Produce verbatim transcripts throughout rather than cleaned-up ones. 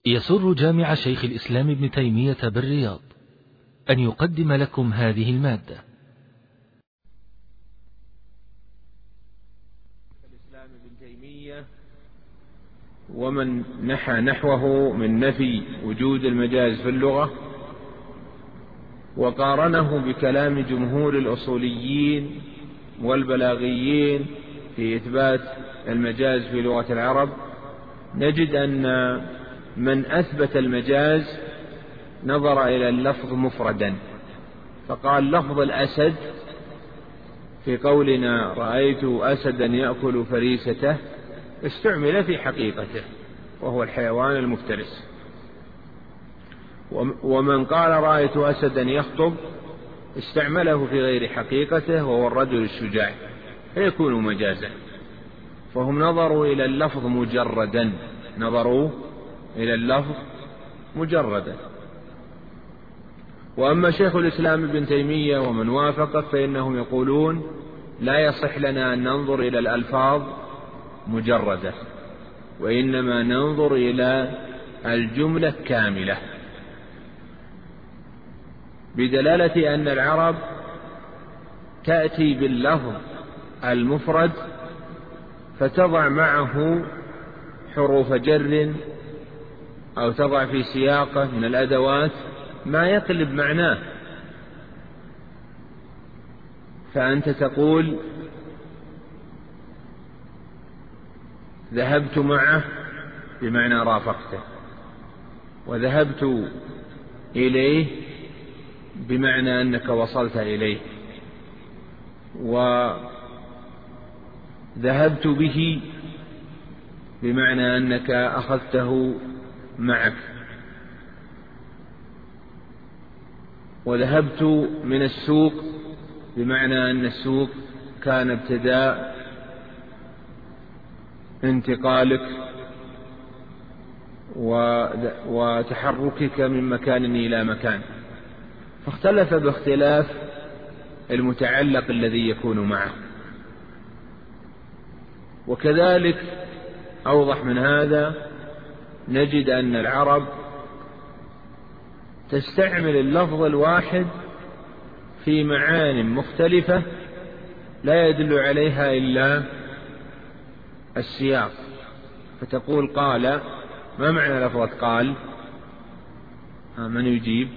يسر جامع شيخ الإسلام ابن تيمية بالرياض أن يقدم لكم هذه المادة. الإسلام ابن تيمية ومن نحى نحوه من نفي وجود المجاز في اللغة، وقارنه بكلام جمهور الأصوليين والبلاغيين في إثبات المجاز في لغة العرب، نجد أن من أثبت المجاز نظر إلى اللفظ مفردا، فقال لفظ الأسد في قولنا رأيت أسدا يأكل فريسته استعمل في حقيقته وهو الحيوان المفترس، ومن قال رأيت أسدا يخطب استعمله في غير حقيقته وهو الرجل الشجاع فيكون مجازا. فهم نظروا إلى اللفظ مجردا نظروا إلى اللفظ مجردا. وأما شيخ الإسلام ابن تيمية ومن وافقه فإنهم يقولون لا يصح لنا أن ننظر إلى الألفاظ مجردة، وإنما ننظر إلى الجملة كاملة، بدلالة أن العرب تأتي باللفظ المفرد فتضع معه حروف جر أو تضع في سياقه من الأدوات ما يقلب معناه. فأنت تقول ذهبت معه بمعنى رافقته، وذهبت إليه بمعنى أنك وصلت إليه، وذهبت به بمعنى أنك أخذته معك، وذهبت من السوق بمعنى أن السوق كان ابتداء انتقالك وتحركك من مكان إلى مكان، فاختلف باختلاف المتعلق الذي يكون معه. وكذلك أوضح من هذا نجد أن العرب تستعمل اللفظ الواحد في معان مختلفة لا يدل عليها إلا السياق، فتقول قال، ما معنى لفظة قال؟ من يجيب؟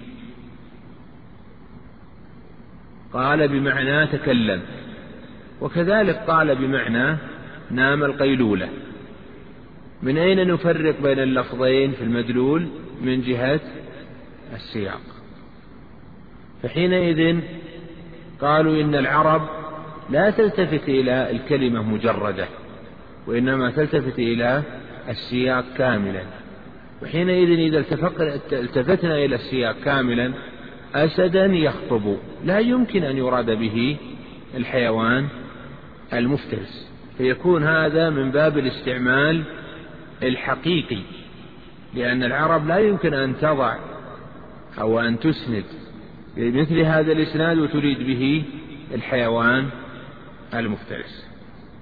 قال بمعنى تكلم، وكذلك قال بمعنى نام القيلولة. من أين نفرق بين اللفظين في المدلول؟ من جهة السياق. فحينئذ قالوا إن العرب لا تلتفت إلى الكلمة مجردة، وإنما تلتفت إلى السياق كاملا. وحينئذ إذا التفتنا إلى السياق كاملا أسدا يخطب لا يمكن أن يراد به الحيوان المفترس، فيكون هذا من باب الاستعمال الحقيقي، لأن العرب لا يمكن أن تضع أو أن تسند بمثل هذا الإسناد وتريد به الحيوان المفترس.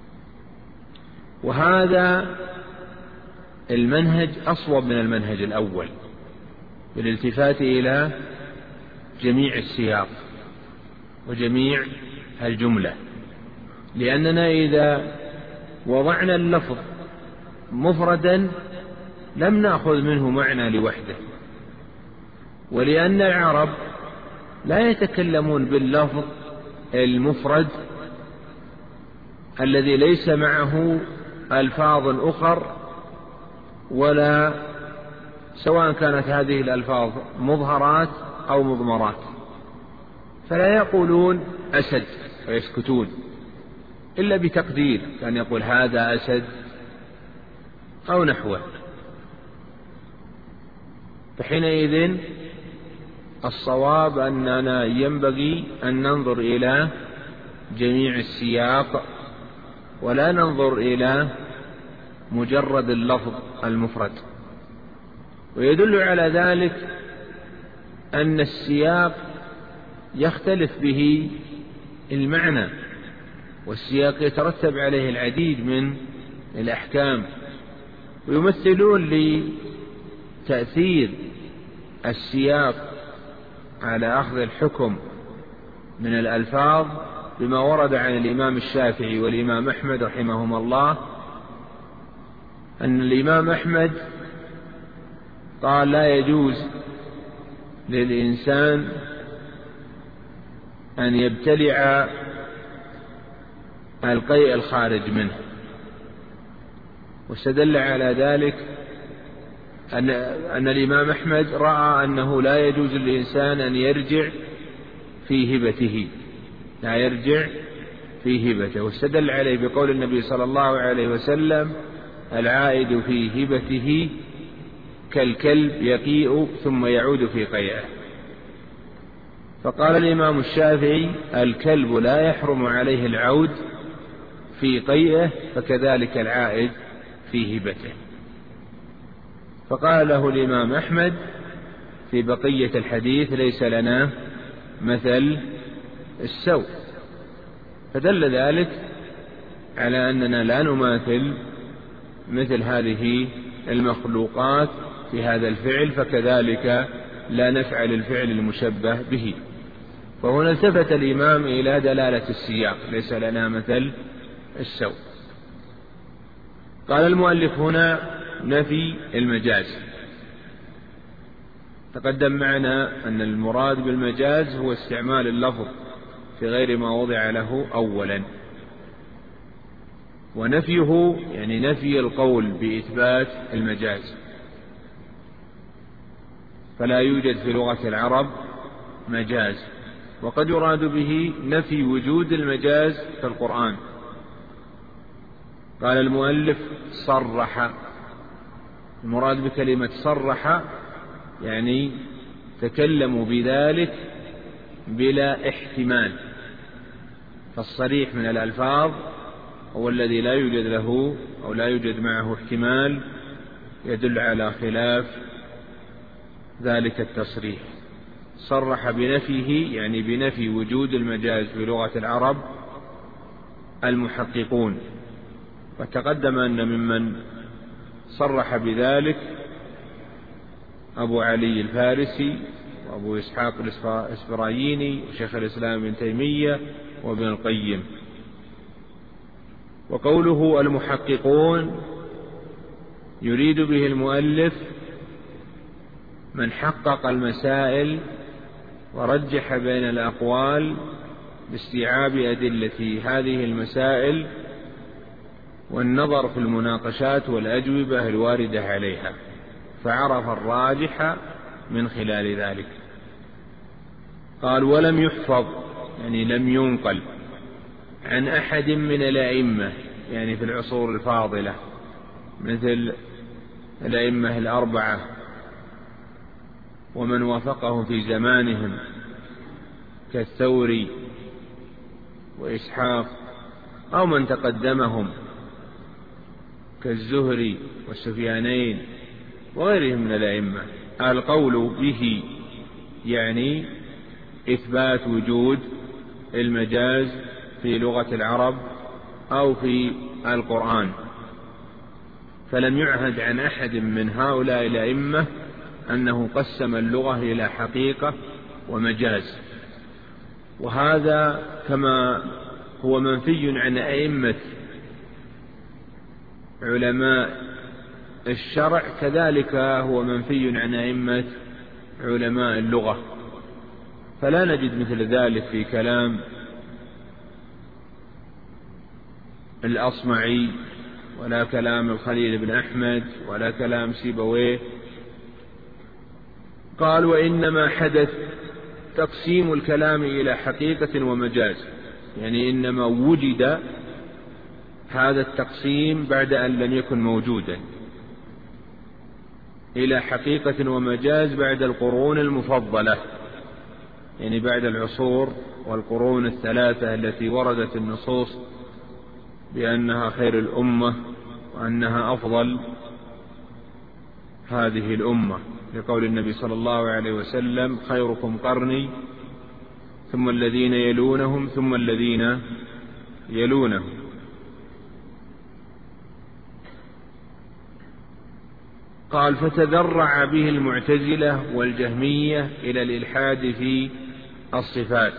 وهذا المنهج أصوب من المنهج الأول بالالتفات إلى جميع السياق وجميع الجملة، لأننا إذا وضعنا اللفظ مفردا لم نأخذ منه معنى لوحده، ولأن العرب لا يتكلمون باللفظ المفرد الذي ليس معه ألفاظ أخر، ولا سواء كانت هذه الألفاظ مظهرات أو مضمرات، فلا يقولون أسد ويسكتون إلا بتقدير، كان يقول هذا أسد أو نحوه. فحينئذ الصواب أننا ينبغي أن ننظر إلى جميع السياق ولا ننظر إلى مجرد اللفظ المفرد. ويدل على ذلك أن السياق يختلف به المعنى، والسياق يترتب عليه العديد من الأحكام. ويمثلون تأثير السياق على أخذ الحكم من الألفاظ بما ورد عن الإمام الشافعي والإمام أحمد رحمهما الله، أن الإمام أحمد قال لا يجوز للإنسان أن يبتلع القيء الخارج منه، واستدل على ذلك أن, أن الإمام أحمد رأى أنه لا يجوز للإنسان أن يرجع في هبته، لا يرجع في هبته، واستدل عليه بقول النبي صلى الله عليه وسلم: العائد في هبته كالكلب يقيء ثم يعود في قيئه. فقال الإمام الشافعي: الكلب لا يحرم عليه العود في قيئه، فكذلك العائد في هبته. فقال له الإمام أحمد في بقية الحديث: ليس لنا مثل السوء. فدل ذلك على أننا لا نماثل مثل هذه المخلوقات في هذا الفعل، فكذلك لا نفعل الفعل المشبه به. فهنا التفت الإمام إلى دلالة السياق: ليس لنا مثل السوء. قال المؤلف هنا: نفي المجاز. تقدم معنا أن المراد بالمجاز هو استعمال اللفظ في غير ما وضع له أولا، ونفيه يعني نفي القول بإثبات المجاز، فلا يوجد في لغة العرب مجاز. وقد يراد به نفي وجود المجاز في القرآن. قال المؤلف: صرح. المراد بكلمة صرح يعني تكلموا بذلك بلا احتمال، فالصريح من الألفاظ هو الذي لا يوجد له أو لا يوجد معه احتمال يدل على خلاف ذلك التصريح. صرح بنفيه يعني بنفي وجود المجاز في لغة العرب المحققون. وتقدم أن ممن صرح بذلك أبو علي الفارسي وأبو إسحاق الإسفرايني وشيخ الإسلام ابن تيمية وابن القيم. وقوله المحققون يريد به المؤلف من حقق المسائل ورجح بين الأقوال باستيعاب أدلة هذه المسائل والنظر في المناقشات والأجوبة الواردة عليها، فعرف الراجح من خلال ذلك. قال: ولم يحفظ يعني لم ينقل عن أحد من الأئمة يعني في العصور الفاضلة مثل الأئمة الأربعة ومن وافقهم في زمانهم كالثوري وإسحاق، أو من تقدمهم كالزهري والسفيانين وغيرهم من الأئمة، القول به يعني إثبات وجود المجاز في لغة العرب أو في القرآن. فلم يعهد عن أحد من هؤلاء الأئمة أنه قسم اللغة إلى حقيقة ومجاز، وهذا كما هو منفي عن أئمة علماء الشرع كذلك هو منفي عن أئمة علماء اللغة. فلا نجد مثل ذلك في كلام الأصمعي ولا كلام الخليل بن أحمد ولا كلام سيبويه. قال: وإنما حدث تقسيم الكلام إلى حقيقة ومجاز، يعني إنما وجد هذا التقسيم بعد أن لم يكن موجودا، إلى حقيقة ومجاز بعد القرون المفضلة، يعني بعد العصور والقرون الثلاثة التي وردت النصوص بأنها خير الأمة وأنها أفضل هذه الأمة، لقول النبي صلى الله عليه وسلم: خيركم قرني ثم الذين يلونهم ثم الذين يلونهم. قال: فتذرع به المعتزلة والجهمية إلى الإلحاد في الصفات.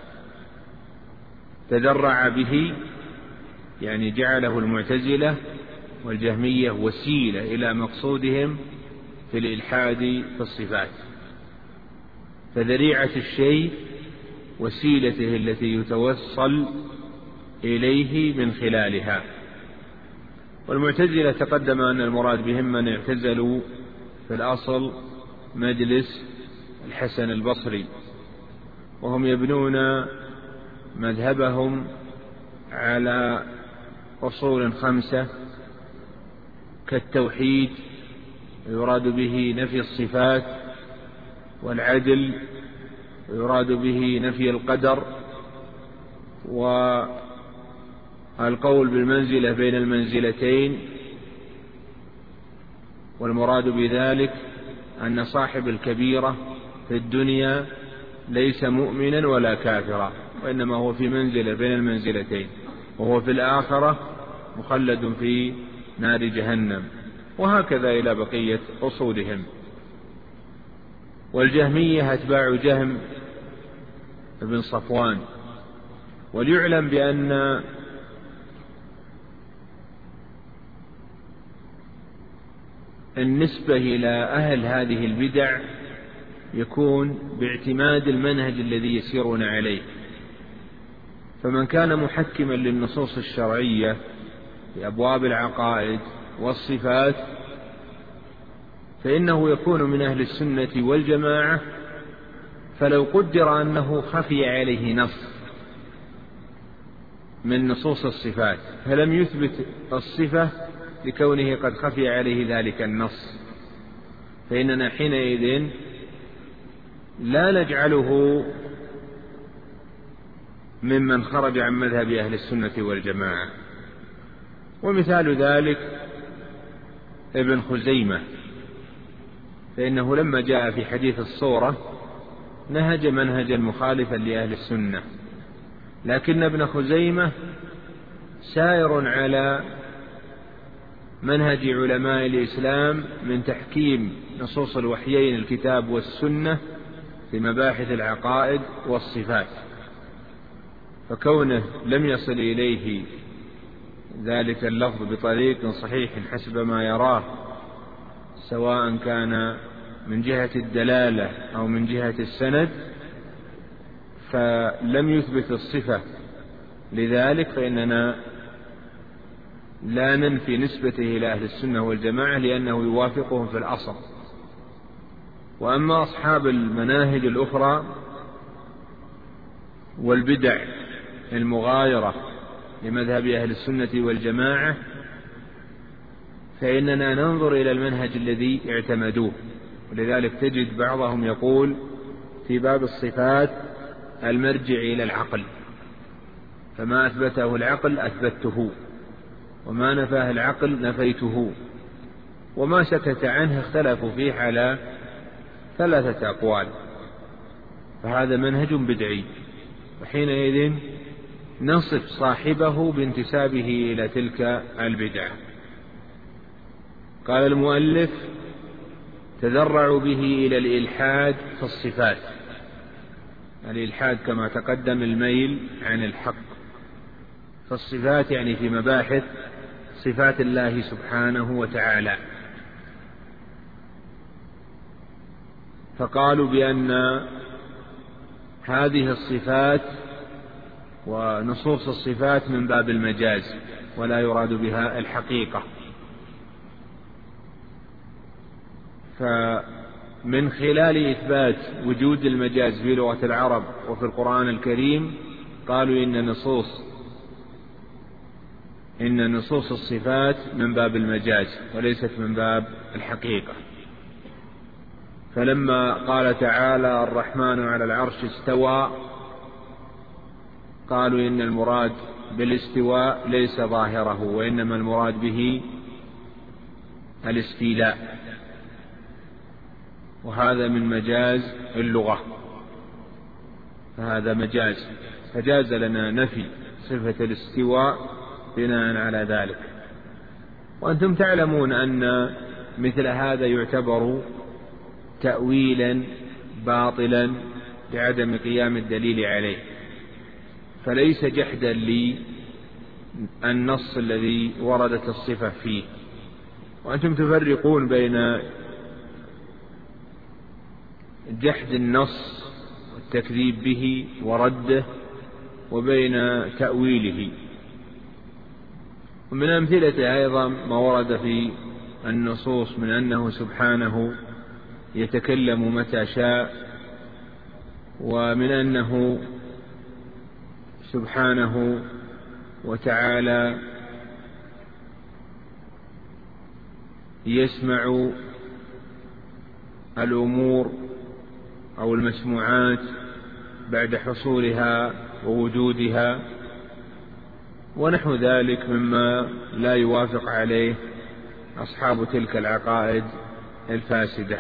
تذرع به يعني جعله المعتزلة والجهمية وسيلة إلى مقصودهم في الإلحاد في الصفات، فذريعة الشيء وسيلته التي يتوصل إليه من خلالها. والمعتزلة تقدم أن المراد بهم من اعتزلوا في الأصل مجلس الحسن البصري، وهم يبنون مذهبهم على أصول خمسة كالتوحيد، يراد به نفي الصفات، والعدل يراد به نفي القدر، والقول بالمنزلة بين المنزلتين، والمراد بذلك أن صاحب الكبيرة في الدنيا ليس مؤمنا ولا كافرا، وإنما هو في منزلة بين المنزلتين، وهو في الآخرة مخلد في نار جهنم، وهكذا إلى بقية أصولهم. والجهمية أتباع جهم بن صفوان. وليعلم بأن النسبة إلى أهل هذه البدع يكون باعتماد المنهج الذي يسيرون عليه، فمن كان محكما للنصوص الشرعية في أبواب العقائد والصفات فإنه يكون من أهل السنة والجماعة، فلو قدر أنه خفي عليه نص من نصوص الصفات فلم يثبت الصفة لكونه قد خفي عليه ذلك النص، فإننا حينئذ لا نجعله ممن خرج عن مذهب أهل السنة والجماعة. ومثال ذلك ابن خزيمة، فإنه لما جاء في حديث الصورة نهج منهجا مخالفا لأهل السنة، لكن ابن خزيمة سائر على منهج علماء الإسلام من تحكيم نصوص الوحيين الكتاب والسنة في مباحث العقائد والصفات، فكونه لم يصل إليه ذلك اللفظ بطريق صحيح حسب ما يراه، سواء كان من جهة الدلالة أو من جهة السند، فلم يثبت الصفة لذلك، فإننا لا ننفي نسبته إلى أهل السنة والجماعة لأنه يوافقهم في الأصل. وأما أصحاب المناهج الأخرى والبدع المغايرة لمذهب أهل السنة والجماعة فإننا ننظر إلى المنهج الذي اعتمدوه، ولذلك تجد بعضهم يقول في باب الصفات المرجع إلى العقل، فما أثبته العقل أثبته، وما نفاه العقل نفيته، وما سكت عنه اختلفوا فيه على ثلاثة أقوال، فهذا منهج بدعي، وحينئذ نصف صاحبه بانتسابه إلى تلك البدعة. قال المؤلف: تذرعوا به إلى الإلحاد في الصفات. الإلحاد كما تقدم الميل عن الحق، في الصفات يعني في مباحث صفات الله سبحانه وتعالى، فقالوا بأن هذه الصفات ونصوص الصفات من باب المجاز ولا يراد بها الحقيقة، فمن خلال إثبات وجود المجاز في لغة العرب وفي القرآن الكريم قالوا إن نصوص إن نصوص الصفات من باب المجاز وليست من باب الحقيقة. فلما قال تعالى: الرحمن على العرش استوى، قالوا إن المراد بالاستواء ليس ظاهره، وإنما المراد به الاستيلاء، وهذا من مجاز اللغة، فهذا مجاز، فجاز لنا نفي صفة الاستواء بناء على ذلك. وأنتم تعلمون أن مثل هذا يعتبر تأويلا باطلا لعدم قيام الدليل عليه، فليس جحدا للنص الذي وردت الصفة فيه. وأنتم تفرقون بين جحد النص والتكذيب به ورده وبين تأويله. ومن أمثلته أيضا ما ورد في النصوص من أنه سبحانه يتكلم متى شاء، ومن أنه سبحانه وتعالى يسمع الأمور أو المسموعات بعد حصولها ووجودها، ونحو ذلك مما لا يوافق عليه أصحاب تلك العقائد الفاسدة.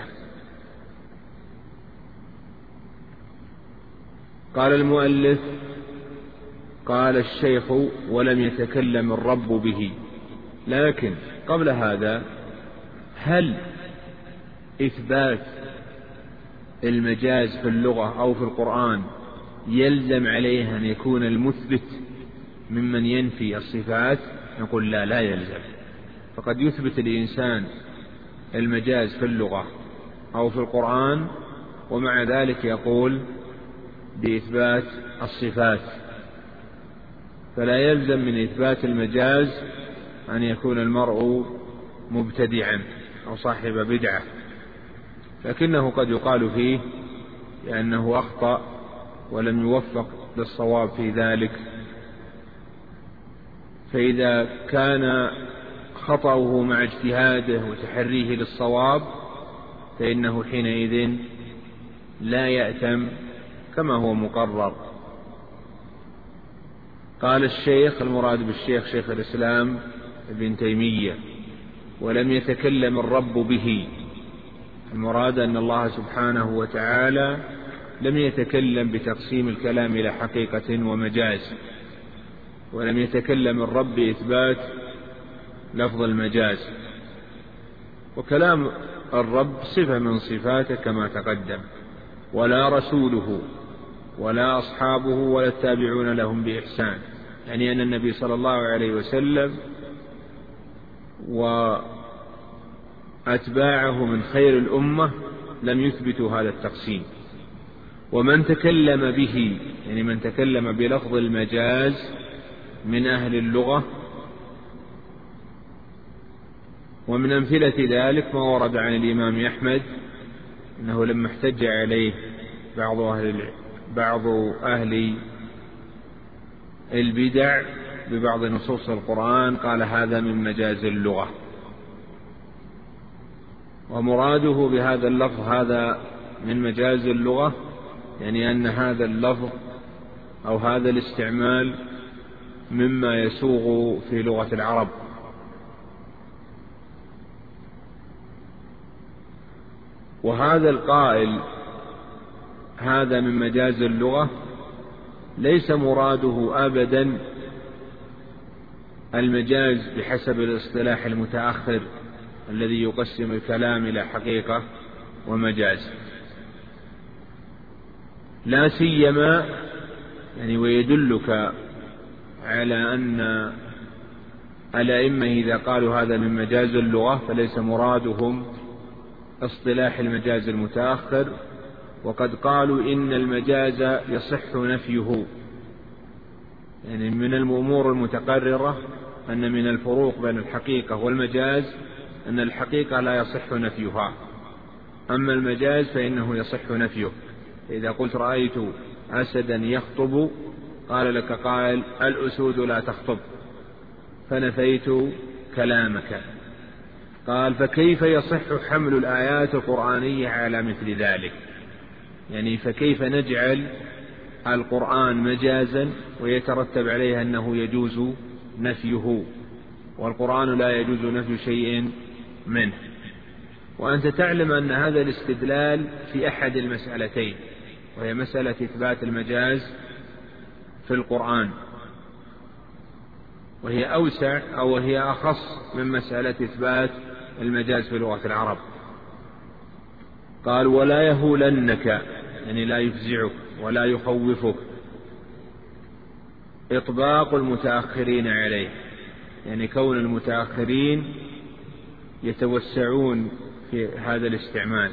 قال المؤلف: قال الشيخ: ولم يتكلم الرب به. لكن قبل هذا، هل إثبات المجاز في اللغة أو في القرآن يلزم عليه أن يكون المثبت ممن ينفي الصفات؟ نقول لا، لا يلزم. فقد يثبت الإنسان المجاز في اللغة أو في القرآن ومع ذلك يقول بإثبات الصفات، فلا يلزم من إثبات المجاز أن يكون المرء مبتدعا أو صاحب بدعة، لكنه قد يقال فيه لأنه أخطأ ولم يوفق للصواب في ذلك. فإذا كان خطأه مع اجتهاده وتحريه للصواب فإنه حينئذ لا يأتم كما هو مقرر. قال الشيخ، المراد بالشيخ شيخ الإسلام ابن تيمية: ولم يتكلم الرب به. المراد أن الله سبحانه وتعالى لم يتكلم بتقسيم الكلام إلى حقيقة ومجاز، ولم يتكلم الرب بإثبات لفظ المجاز. وكلام الرب صفة من صفاته كما تقدم، ولا رسوله ولا أصحابه ولا التابعون لهم بإحسان، يعني أن النبي صلى الله عليه وسلم وأتباعه من خير الأمة لم يثبتوا هذا التقسيم. ومن تكلم به، يعني من تكلم بلفظ المجاز من أهل اللغة. ومن أمثلة ذلك ما ورد عن الإمام أحمد أنه لما احتج عليه بعض أهل بعض أهل البدع ببعض نصوص القرآن قال: هذا من مجاز اللغة. ومراده بهذا اللفظ هذا من مجاز اللغة، يعني أن هذا اللفظ أو هذا الاستعمال مما يسوغ في لغة العرب. وهذا القائل هذا من مجاز اللغة ليس مراده أبدا المجاز بحسب الاصطلاح المتأخر الذي يقسم الكلام إلى حقيقة ومجاز، لا سيما يعني ويدلك على أن الأئمة إذا قالوا هذا من مجاز اللغة فليس مرادهم اصطلاح المجاز المتأخر، وقد قالوا إن المجاز يصح نفيه. يعني من الأمور المتقررة أن من الفروق بين الحقيقة والمجاز أن الحقيقة لا يصح نفيها، أما المجاز فإنه يصح نفيه. إذا قلت رأيت أسدا يخطب قال لك قائل: الأسود لا تخطب، فنفيت كلامك. قال: فكيف يصح حمل الآيات القرآنية على مثل ذلك؟ يعني فكيف نجعل القرآن مجازا ويترتب عليه أنه يجوز نفيه، والقرآن لا يجوز نفي شيء منه. وأنت تعلم أن هذا الاستدلال في أحد المسألتين، وهي مسألة إثبات المجاز في القرآن، وهي أوسع أو هي أخص من مسألة إثبات المجاز في لغة العرب. قال ولا يهولنك، يعني لا يفزعك ولا يخوفك، إطباق المتأخرين عليه، يعني كون المتأخرين يتوسعون في هذا الاستعمال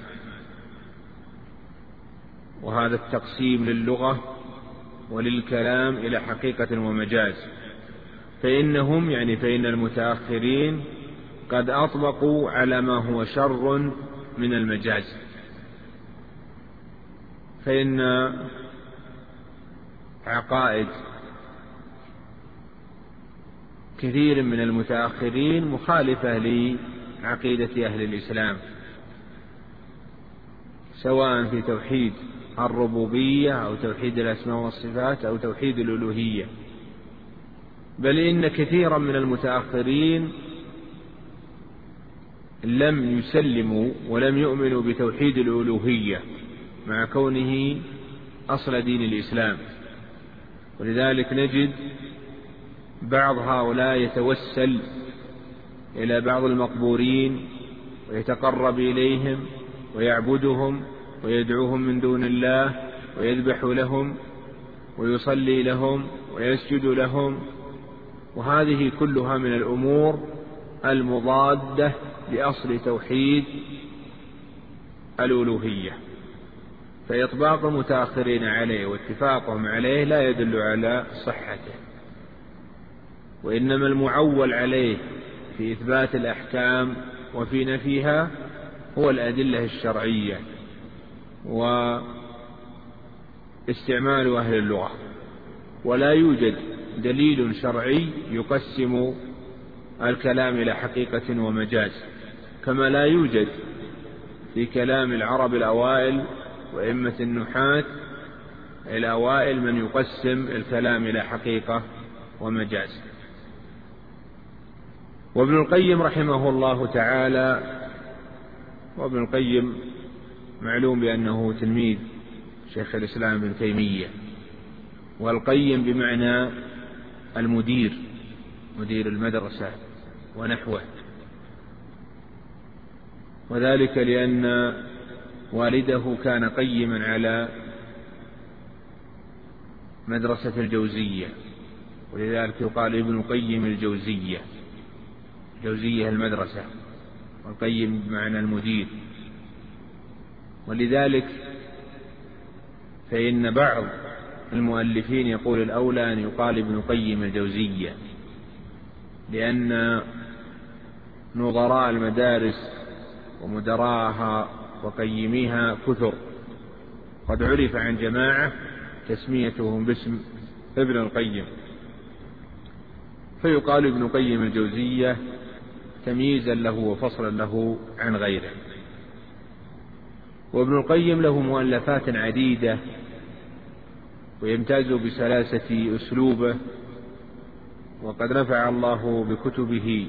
وهذا التقسيم للغة وللكلام إلى حقيقة ومجاز، فإنهم يعني فإن المتأخرين قد أطبقوا على ما هو شر من المجاز. فإن عقائد كثير من المتأخرين مخالفة لعقيدة أهل الإسلام، سواء في توحيد الربوبية أو توحيد الأسماء والصفات أو توحيد الألوهية، بل إن كثيرا من المتأخرين لم يسلموا ولم يؤمنوا بتوحيد الألوهية مع كونه أصل دين الإسلام. ولذلك نجد بعض هؤلاء يتوسل إلى بعض المقبورين ويتقرب إليهم ويعبدهم ويدعوهم من دون الله ويذبح لهم ويصلي لهم ويسجد لهم، وهذه كلها من الأمور المضادة لأصل توحيد الألوهية. فإطباق المتأخرين عليه واتفاقهم عليه لا يدل على صحته، وإنما المعول عليه في إثبات الأحكام وفي نفيها هو الأدلة الشرعية واستعمال أهل اللغة. ولا يوجد دليل شرعي يقسم الكلام إلى حقيقة ومجاز، كما لا يوجد في كلام العرب الأوائل وإمة النحاة الأوائل من يقسم الكلام إلى حقيقة ومجاز. وابن القيم رحمه الله تعالى، وابن القيم معلوم بأنه تلميذ شيخ الإسلام ابن تيمية، والقيم بمعنى المدير، مدير المدرسة ونحوه، وذلك لأن والده كان قيما على مدرسة الجوزية، ولذلك يقال ابن قيم الجوزية، جوزية المدرسة، والقيم بمعنى المدير. ولذلك فإن بعض المؤلفين يقول الأولى أن يقال ابن قيم الجوزية، لأن نظراء المدارس ومدراءها وقيميها كثر، قد عرف عن جماعة تسميتهم باسم ابن القيم، فيقال ابن قيم الجوزية تمييزا له وفصلا له عن غيره. وابن القيم له مؤلفات عديدة، ويمتاز بسلاسة أسلوبه، وقد نفع الله بكتبه.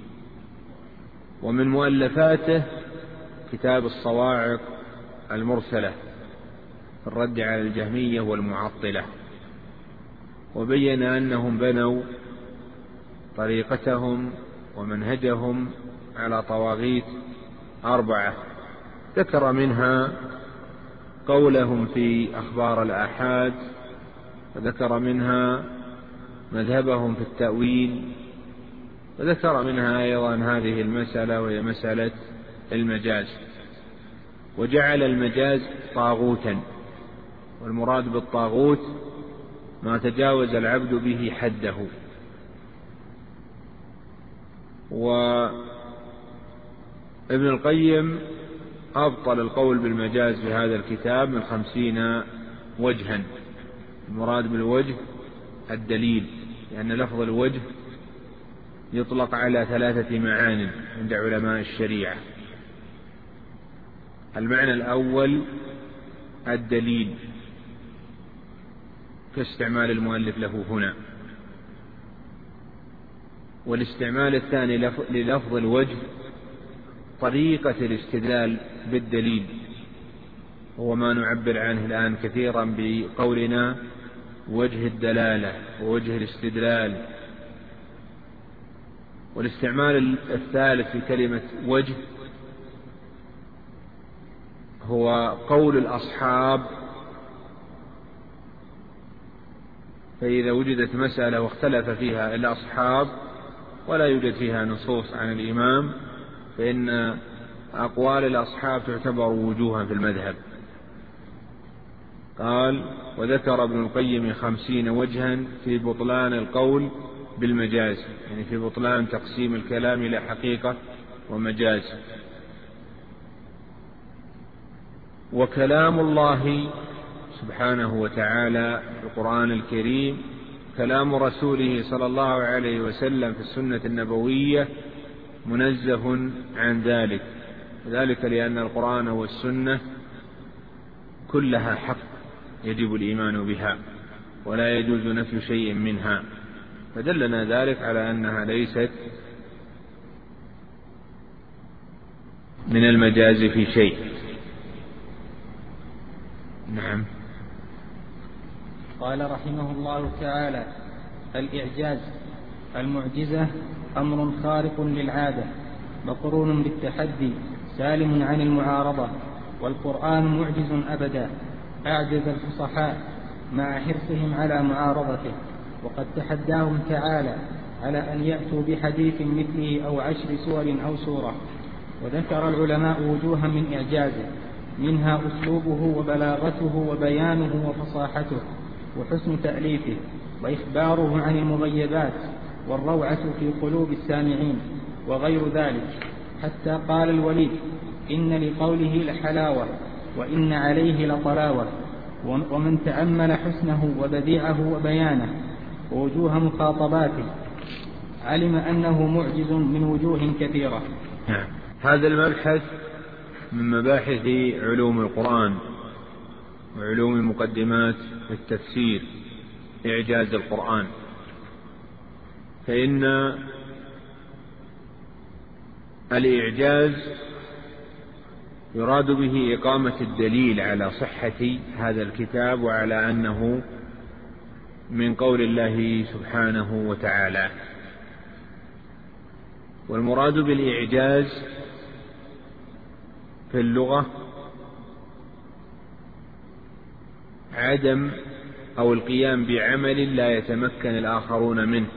ومن مؤلفاته كتاب الصواعق المرسلة في الرد على الجهمية والمعطلة، وبين أنهم بنوا طريقتهم ومنهجهم على طواغيت أربعة، ذكر منها قولهم في أخبار الآحاد، وذكر منها مذهبهم في التأويل، وذكر منها أيضا هذه المسألة وهي مسألة المجاز، وجعل المجاز طاغوتا، والمراد بالطاغوت ما تجاوز العبد به حده. وابن القيم أبطل القول بالمجاز في هذا الكتاب من خمسين وجها. المراد بالوجه الدليل، لأن لفظ الوجه يطلق على ثلاثة معان عند علماء الشريعة. المعنى الأول الدليل كاستعمال المؤلف له هنا، والاستعمال الثاني للفظ الوجه طريقة الاستدلال بالدليل، هو ما نعبر عنه الآن كثيرا بقولنا وجه الدلالة ووجه الاستدلال. والاستعمال الثالث في كلمة وجه هو قول الأصحاب، فإذا وجدت مسألة واختلف فيها الأصحاب ولا يوجد فيها نصوص عن الإمام فإن أقوال الأصحاب تعتبر وجوها في المذهب. قال: وذكر ابن القيم خمسين وجها في بطلان القول بالمجاز، يعني في بطلان تقسيم الكلام إلى حقيقة ومجاز. وكلام الله سبحانه وتعالى في القرآن الكريم كلام رسوله صلى الله عليه وسلم في السنة النبوية منزه عن ذلك، ذلك لأن القرآن والسنة كلها حق يجب الإيمان بها ولا يجوز نفي شيء منها، فدلنا ذلك على أنها ليست من المجاز في شيء. نعم. قال رحمه الله تعالى: الإعجاز المعجزة أمر خارق للعادة مقرون بالتحدي سالم عن المعارضة، والقرآن معجز أبدا أعجز الفصحاء مع حرصهم على معارضته، وقد تحداهم تعالى على أن يأتوا بحديث مثله أو عشر سور أو سورة. وذكر العلماء وجوها من إعجازه، منها أسلوبه وبلاغته وبيانه وفصاحته وحسن تأليفه وإخباره عن المغيبات والروعة في قلوب السامعين وغير ذلك، حتى قال الوليد: إن لقوله لحلاوة وإن عليه لطلاوة. ومن تأمل حسنه وبديعه وبيانه ووجوه مخاطباته علم أنه معجز من وجوه كثيرة. هذا المبحث من مباحث علوم القرآن وعلوم مقدمات التفسير، إعجاز القرآن. فإن الإعجاز يراد به إقامة الدليل على صحة هذا الكتاب وعلى أنه من قول الله سبحانه وتعالى. والمراد بالإعجاز في اللغة عدم أو القيام بعمل لا يتمكن الآخرون منه.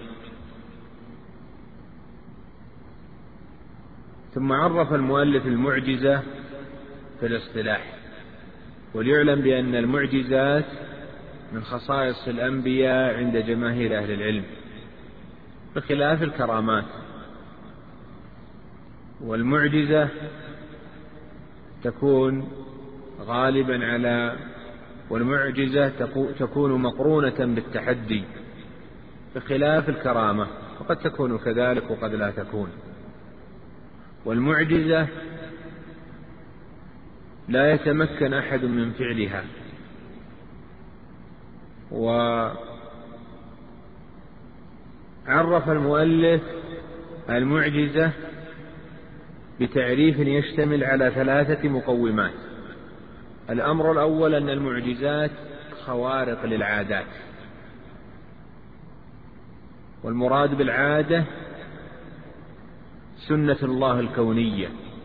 ثم عرف المؤلف المعجزة في الاصطلاح، وليعلم بأن المعجزات من خصائص الأنبياء عند جماهير أهل العلم بخلاف الكرامات. والمعجزة تكون غالبا على والمعجزة تكون مقرونة بالتحدي بخلاف الكرامة، وقد تكون كذلك وقد لا تكون. والمعجزة لا يتمكن أحد من فعلها. وعرف المؤلف المعجزة بتعريف يشتمل على ثلاثة مقومات. الأمر الأول أن المعجزات خوارق للعادات، والمراد بالعادة سنة الله الكونية،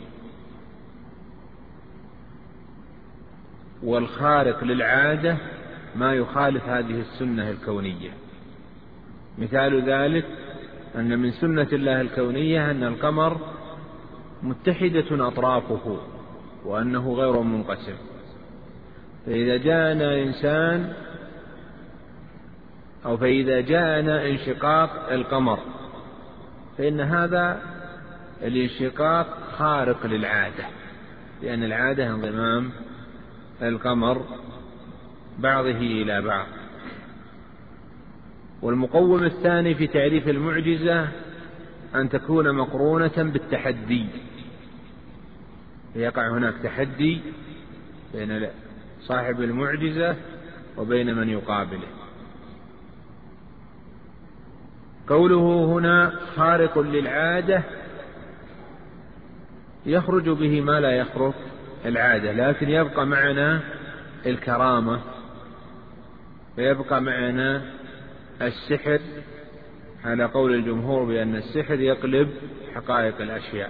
والخارق للعادة ما يخالف هذه السنة الكونية. مثال ذلك أن من سنة الله الكونية أن القمر متحدة أطرافه وأنه غير منقسم، فإذا جاءنا إنسان أو فإذا جاءنا انشقاق القمر فإن هذا الانشقاق خارق للعادة، لأن العادة انضمام القمر بعضه إلى بعض. والمقوم الثاني في تعريف المعجزة أن تكون مقرونة بالتحدي، يقع هناك تحدي بين صاحب المعجزة وبين من يقابله. قوله هنا خارق للعادة يخرج به ما لا يخرق العادة، لكن يبقى معنا الكرامة ويبقى معنا السحر على قول الجمهور بأن السحر يقلب حقائق الأشياء.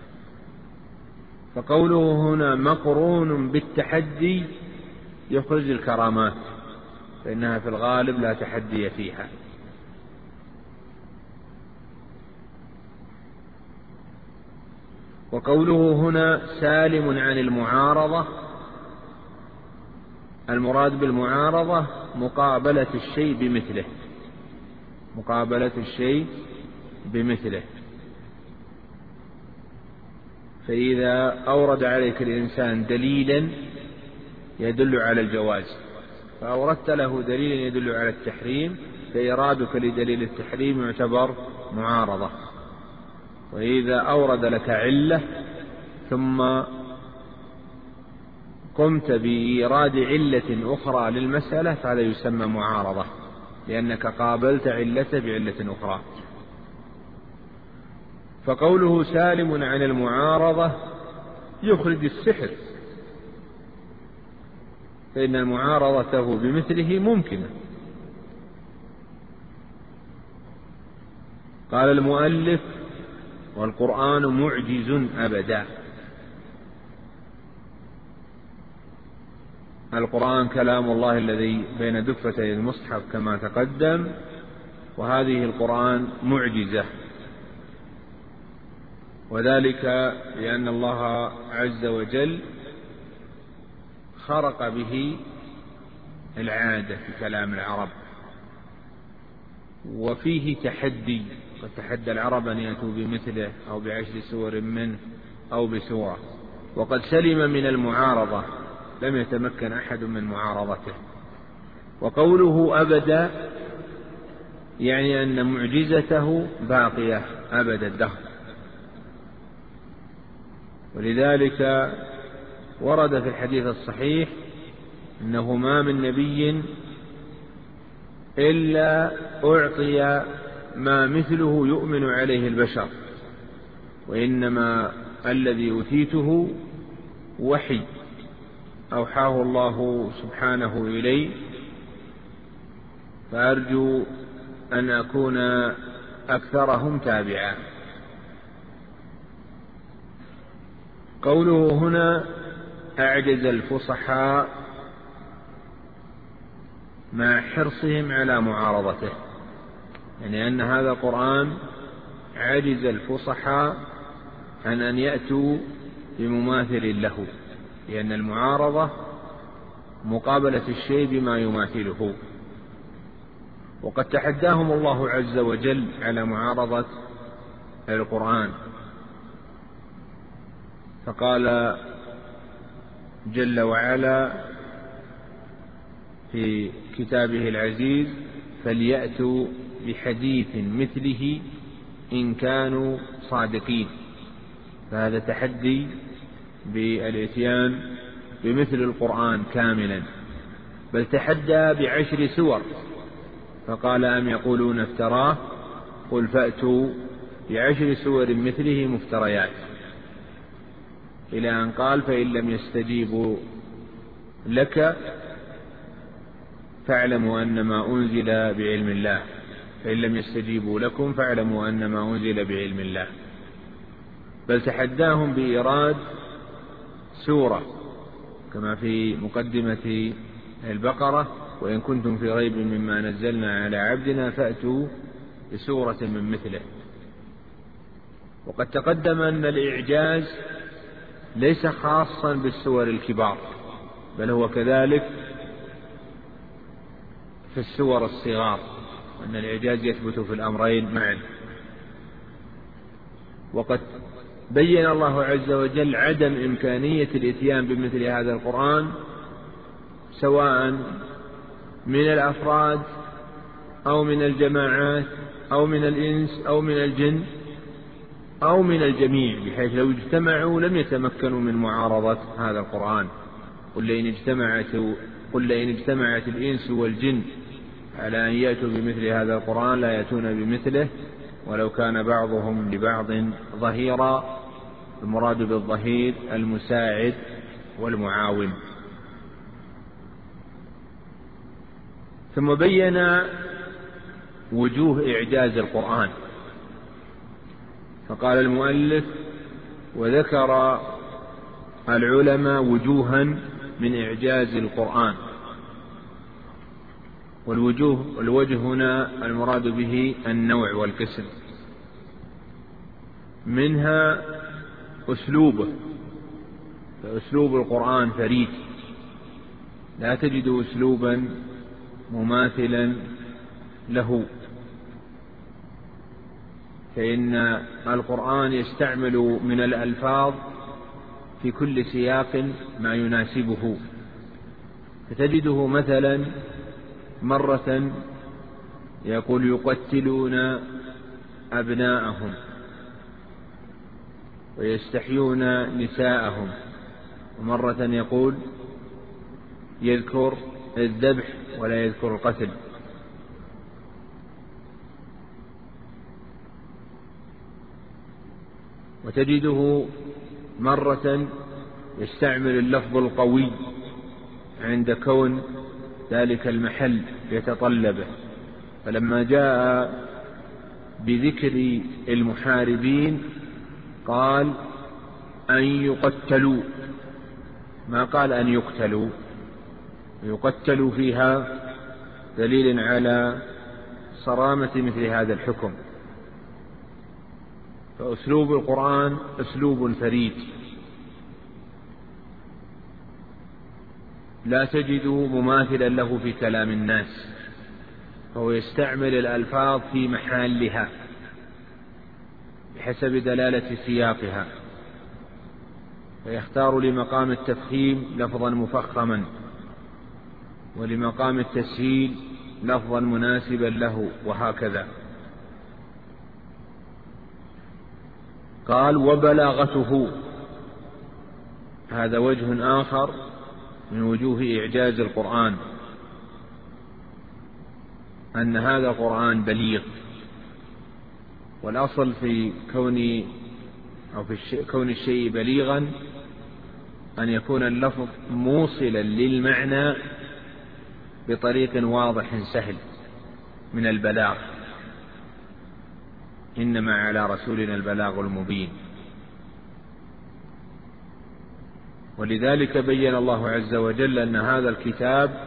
فقوله هنا مقرون بالتحدي يخرج الكرامات، فإنها في الغالب لا تحدي فيها. وقوله هنا سالم عن المعارضة، المراد بالمعارضة مقابلة الشيء بمثله، مقابلة الشيء بمثله. فإذا أورد عليك الإنسان دليلا يدل على الجواز فأوردت له دليلا يدل على التحريم، فإرادك لدليل التحريم يعتبر معارضة. وإذا أورد لك علة ثم قمت بإيراد علة أخرى للمسألة فهذا يسمى معارضة، لأنك قابلت علة بعلة أخرى. فقوله سالم عن المعارضة يخرج السحر، فإن المعارضته بمثله ممكنة. قال المؤلف والقرآن معجز أبدا. القرآن كلام الله الذي بين دفتي المصحف كما تقدم، وهذه القرآن معجزة، وذلك لأن الله عز وجل خرق به العادة في كلام العرب، وفيه تحدي، قد تحدى العرب أن يأتوا بمثله أو بعشر سور منه أو بسورة، وقد سلم من المعارضة، لم يتمكن أحد من معارضته. وقوله أبدا يعني أن معجزته باقية أبد الدهر، ولذلك ورد في الحديث الصحيح أنه ما من نبي إلا أعطي ما مثله يؤمن عليه البشر، وإنما الذي أوتيته وحي أوحاه الله سبحانه إلي، فأرجو أن أكون أكثرهم تابعا. قوله هنا أعجز الفصحاء مع حرصهم على معارضته، يعني أن هذا القرآن عجز الفصحاء عن أن يأتوا بمماثل له، لأن المعارضة مقابلة الشيء بما يماثله. وقد تحداهم الله عز وجل على معارضة القرآن، فقال جل وعلا في كتابه العزيز فليأتوا بحديث مثله إن كانوا صادقين. فهذا تحدي بالإتيان بمثل القرآن كاملا، بل تحدى بعشر سور، فقال أم يقولون افتراه قل فأتوا بعشر سور مثله مفتريات، إلى أن قال فإن لم يستجيبوا لك فاعلموا أن ما أنزل بعلم الله، فإن لم يستجيبوا لكم فاعلموا أن ما أنزل بعلم الله. بل تحداهم بإيراد سورة كما في مقدمة البقرة وإن كنتم في ريب مما نزلنا على عبدنا فأتوا بسورة من مثله. وقد تقدم أن الإعجاز ليس خاصا بالسور الكبار، بل هو كذلك في السور الصغار، أن الإعجاز يثبت في الأمرين معا. وقد بين الله عز وجل عدم إمكانية الإتيان بمثل هذا القرآن سواء من الأفراد أو من الجماعات أو من الإنس أو من الجن أو من الجميع، بحيث لو اجتمعوا لم يتمكنوا من معارضة هذا القرآن. قل لئن اجتمعت, قل لئن اجتمعت الإنس والجن على أن يأتوا بمثل هذا القرآن لا يأتون بمثله ولو كان بعضهم لبعض ظهيرا. المراد بالظهير المساعد والمعاون. ثم بين وجوه إعجاز القرآن. فقال المؤلف: وذكر العلماء وجوها من إعجاز القرآن. والوجوه الوجه هنا المراد به النوع والقسم. منها أسلوبه، فأسلوب القرآن فريد، لا تجد أسلوبا مماثلا له، فإن القرآن يستعمل من الألفاظ في كل سياق ما يناسبه. فتجده مثلا مرة يقول: يقتلون أبناءهم ويستحيون نساءهم، ومرة يقول يذكر الذبح ولا يذكر القتل. وتجده مرة يستعمل اللفظ القوي عند كون ذلك المحل يتطلبه، فلما جاء بذكر المحاربين قال أن يقتلوا، ما قال أن يقتلوا. يقتلوا فيها دليل على صرامة مثل هذا الحكم. فأسلوب القرآن أسلوب فريد، لا تجد مماثلا له في كلام الناس، فهو يستعمل الألفاظ في محلها بحسب دلالة سياقها، فيختار لمقام التفخيم لفظا مفخما، ولمقام التسهيل لفظا مناسبا له، وهكذا. قال: وبلاغته، هذا وجه آخر من وجوه إعجاز القرآن، أن هذا القرآن بليغ. والأصل في كون أو في الشيء كون الشيء بليغا أن يكون اللفظ موصلا للمعنى بطريق واضح سهل من البلاغ. إنما على رسولنا البلاغ المبين. ولذلك بين الله عز وجل أن هذا الكتاب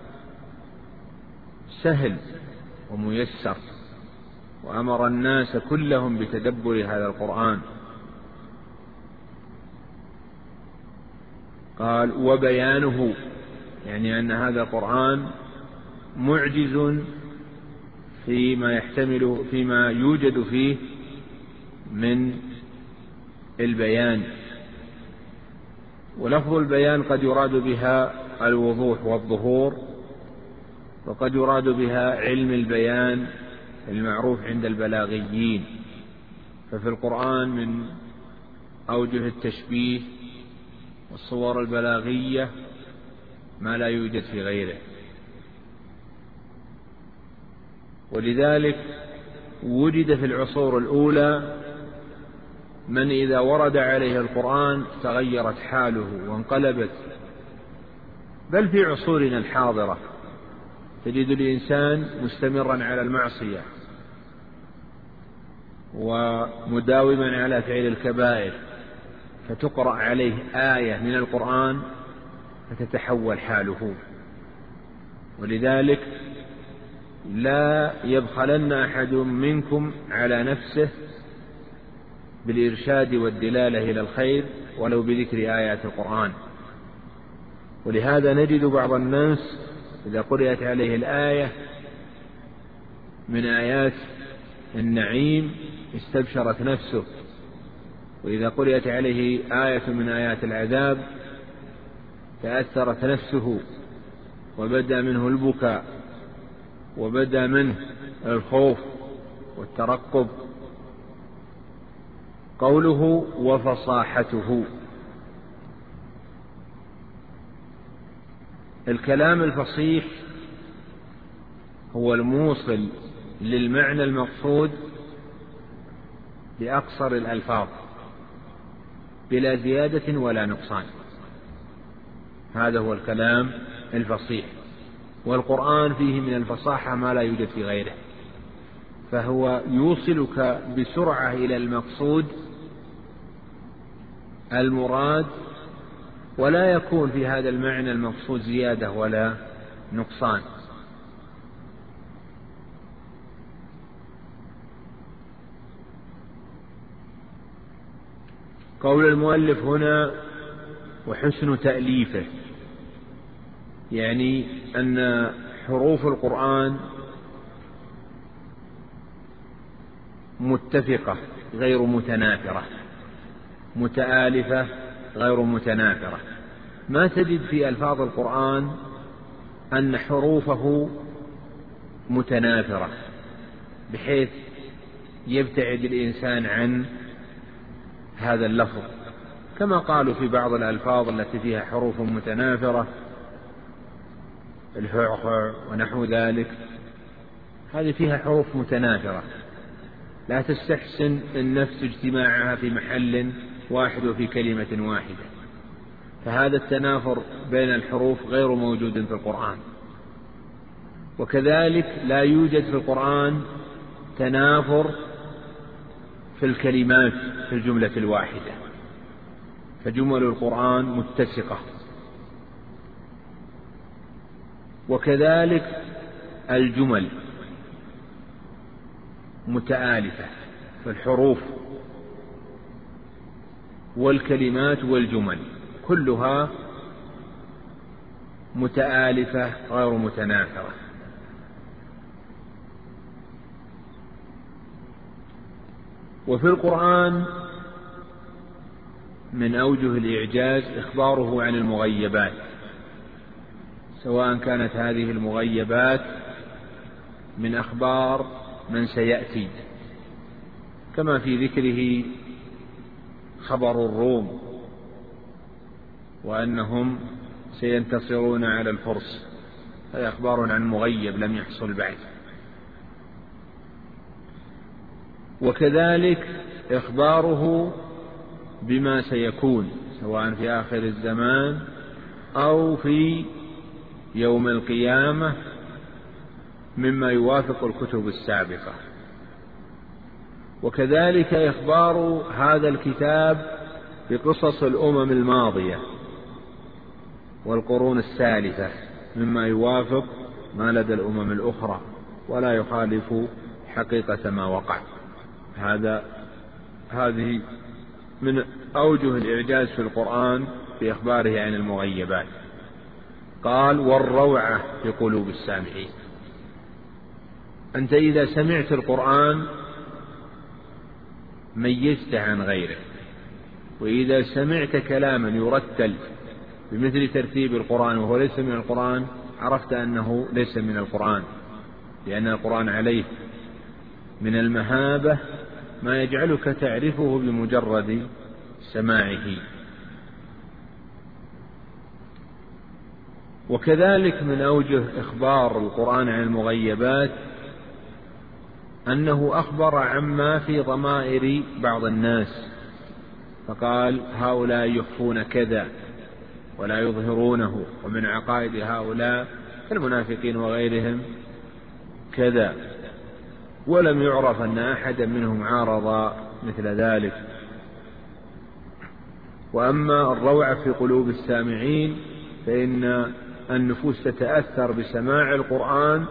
سهل وميسر، وأمر الناس كلهم بتدبر هذا القرآن. قال: وبيانه، يعني أن هذا القرآن معجز فيما يحتمل فيما يوجد فيه من البيان. ولفظ البيان قد يراد بها الوضوح والظهور، وقد يراد بها علم البيان المعروف عند البلاغيين. ففي القرآن من أوجه التشبيه والصور البلاغية ما لا يوجد في غيره. ولذلك وجد في العصور الأولى من إذا ورد عليه القرآن تغيرت حاله وانقلبت. بل في عصورنا الحاضرة تجد الإنسان مستمرا على المعصية ومداوما على فعل الكبائر، فتقرأ عليه آية من القرآن فتتحول حاله. ولذلك لا يبخلن أحد منكم على نفسه بالإرشاد والدلالة إلى الخير ولو بذكر آيات القرآن. ولهذا نجد بعض الناس إذا قرأت عليه الآية من آيات النعيم استبشرت نفسه، وإذا قرأت عليه آية من آيات العذاب تأثرت نفسه وبدأ منه البكاء وبدأ منه الخوف والترقب. قوله: وفصاحته، الكلام الفصيح هو الموصل للمعنى المقصود بأقصر الألفاظ بلا زيادة ولا نقصان. هذا هو الكلام الفصيح، والقرآن فيه من الفصاحة ما لا يوجد في غيره. فهو يوصلك بسرعة إلى المقصود المراد، ولا يكون في هذا المعنى المقصود زيادة ولا نقصان. قول المؤلف هنا وحسن تأليفه، يعني أن حروف القرآن متفقة غير متنافرة، متآلفة غير متنافرة. ما تجد في ألفاظ القرآن أن حروفه متنافرة بحيث يبتعد الإنسان عن هذا اللفظ، كما قالوا في بعض الألفاظ التي فيها حروف متنافرة، الهعهع ونحو ذلك، هذه فيها حروف متنافرة لا تستحسن النفس اجتماعها في محل واحد وفي كلمة واحدة، فهذا التنافر بين الحروف غير موجود في القرآن. وكذلك لا يوجد في القرآن تنافر في الكلمات في الجملة الواحدة، فجمل القرآن متسقة. وكذلك الجمل متآلفة في الحروف والكلمات والجمل كلها متآلفة غير متنافرة. وفي القرآن من أوجه الإعجاز إخباره عن المغيبات، سواء كانت هذه المغيبات من أخبار من سيأتي، كما في ذكره خبر الروم وأنهم سينتصرون على الفرس، هذا أخبار عن مغيب لم يحصل بعد. وكذلك إخباره بما سيكون سواء في آخر الزمان أو في يوم القيامة مما يوافق الكتب السابقة. وكذلك إخبار هذا الكتاب بقصص الأمم الماضية والقرون السالفة مما يوافق ما لدى الأمم الأخرى ولا يخالف حقيقة ما وقع. هذا هذه من أوجه الإعجاز في القرآن في إخباره عن المغيبات. قال والروعة في قلوب السامعين. أنت إذا سمعت القرآن ميزته عن غيره، وإذا سمعت كلاما يرتل بمثل ترتيب القرآن وهو ليس من القرآن عرفت أنه ليس من القرآن، لأن القرآن عليه من المهابة ما يجعلك تعرفه بمجرد سماعه. وكذلك من أوجه إخبار القرآن عن المغيبات أنه أخبر عما في ضمائر بعض الناس، فقال هؤلاء يخفون كذا ولا يظهرونه، ومن عقائد هؤلاء المنافقين وغيرهم كذا، ولم يعرف أن أحدا منهم عارض مثل ذلك. وأما الروعة في قلوب السامعين فإن النفوس تتأثر بسماع القرآن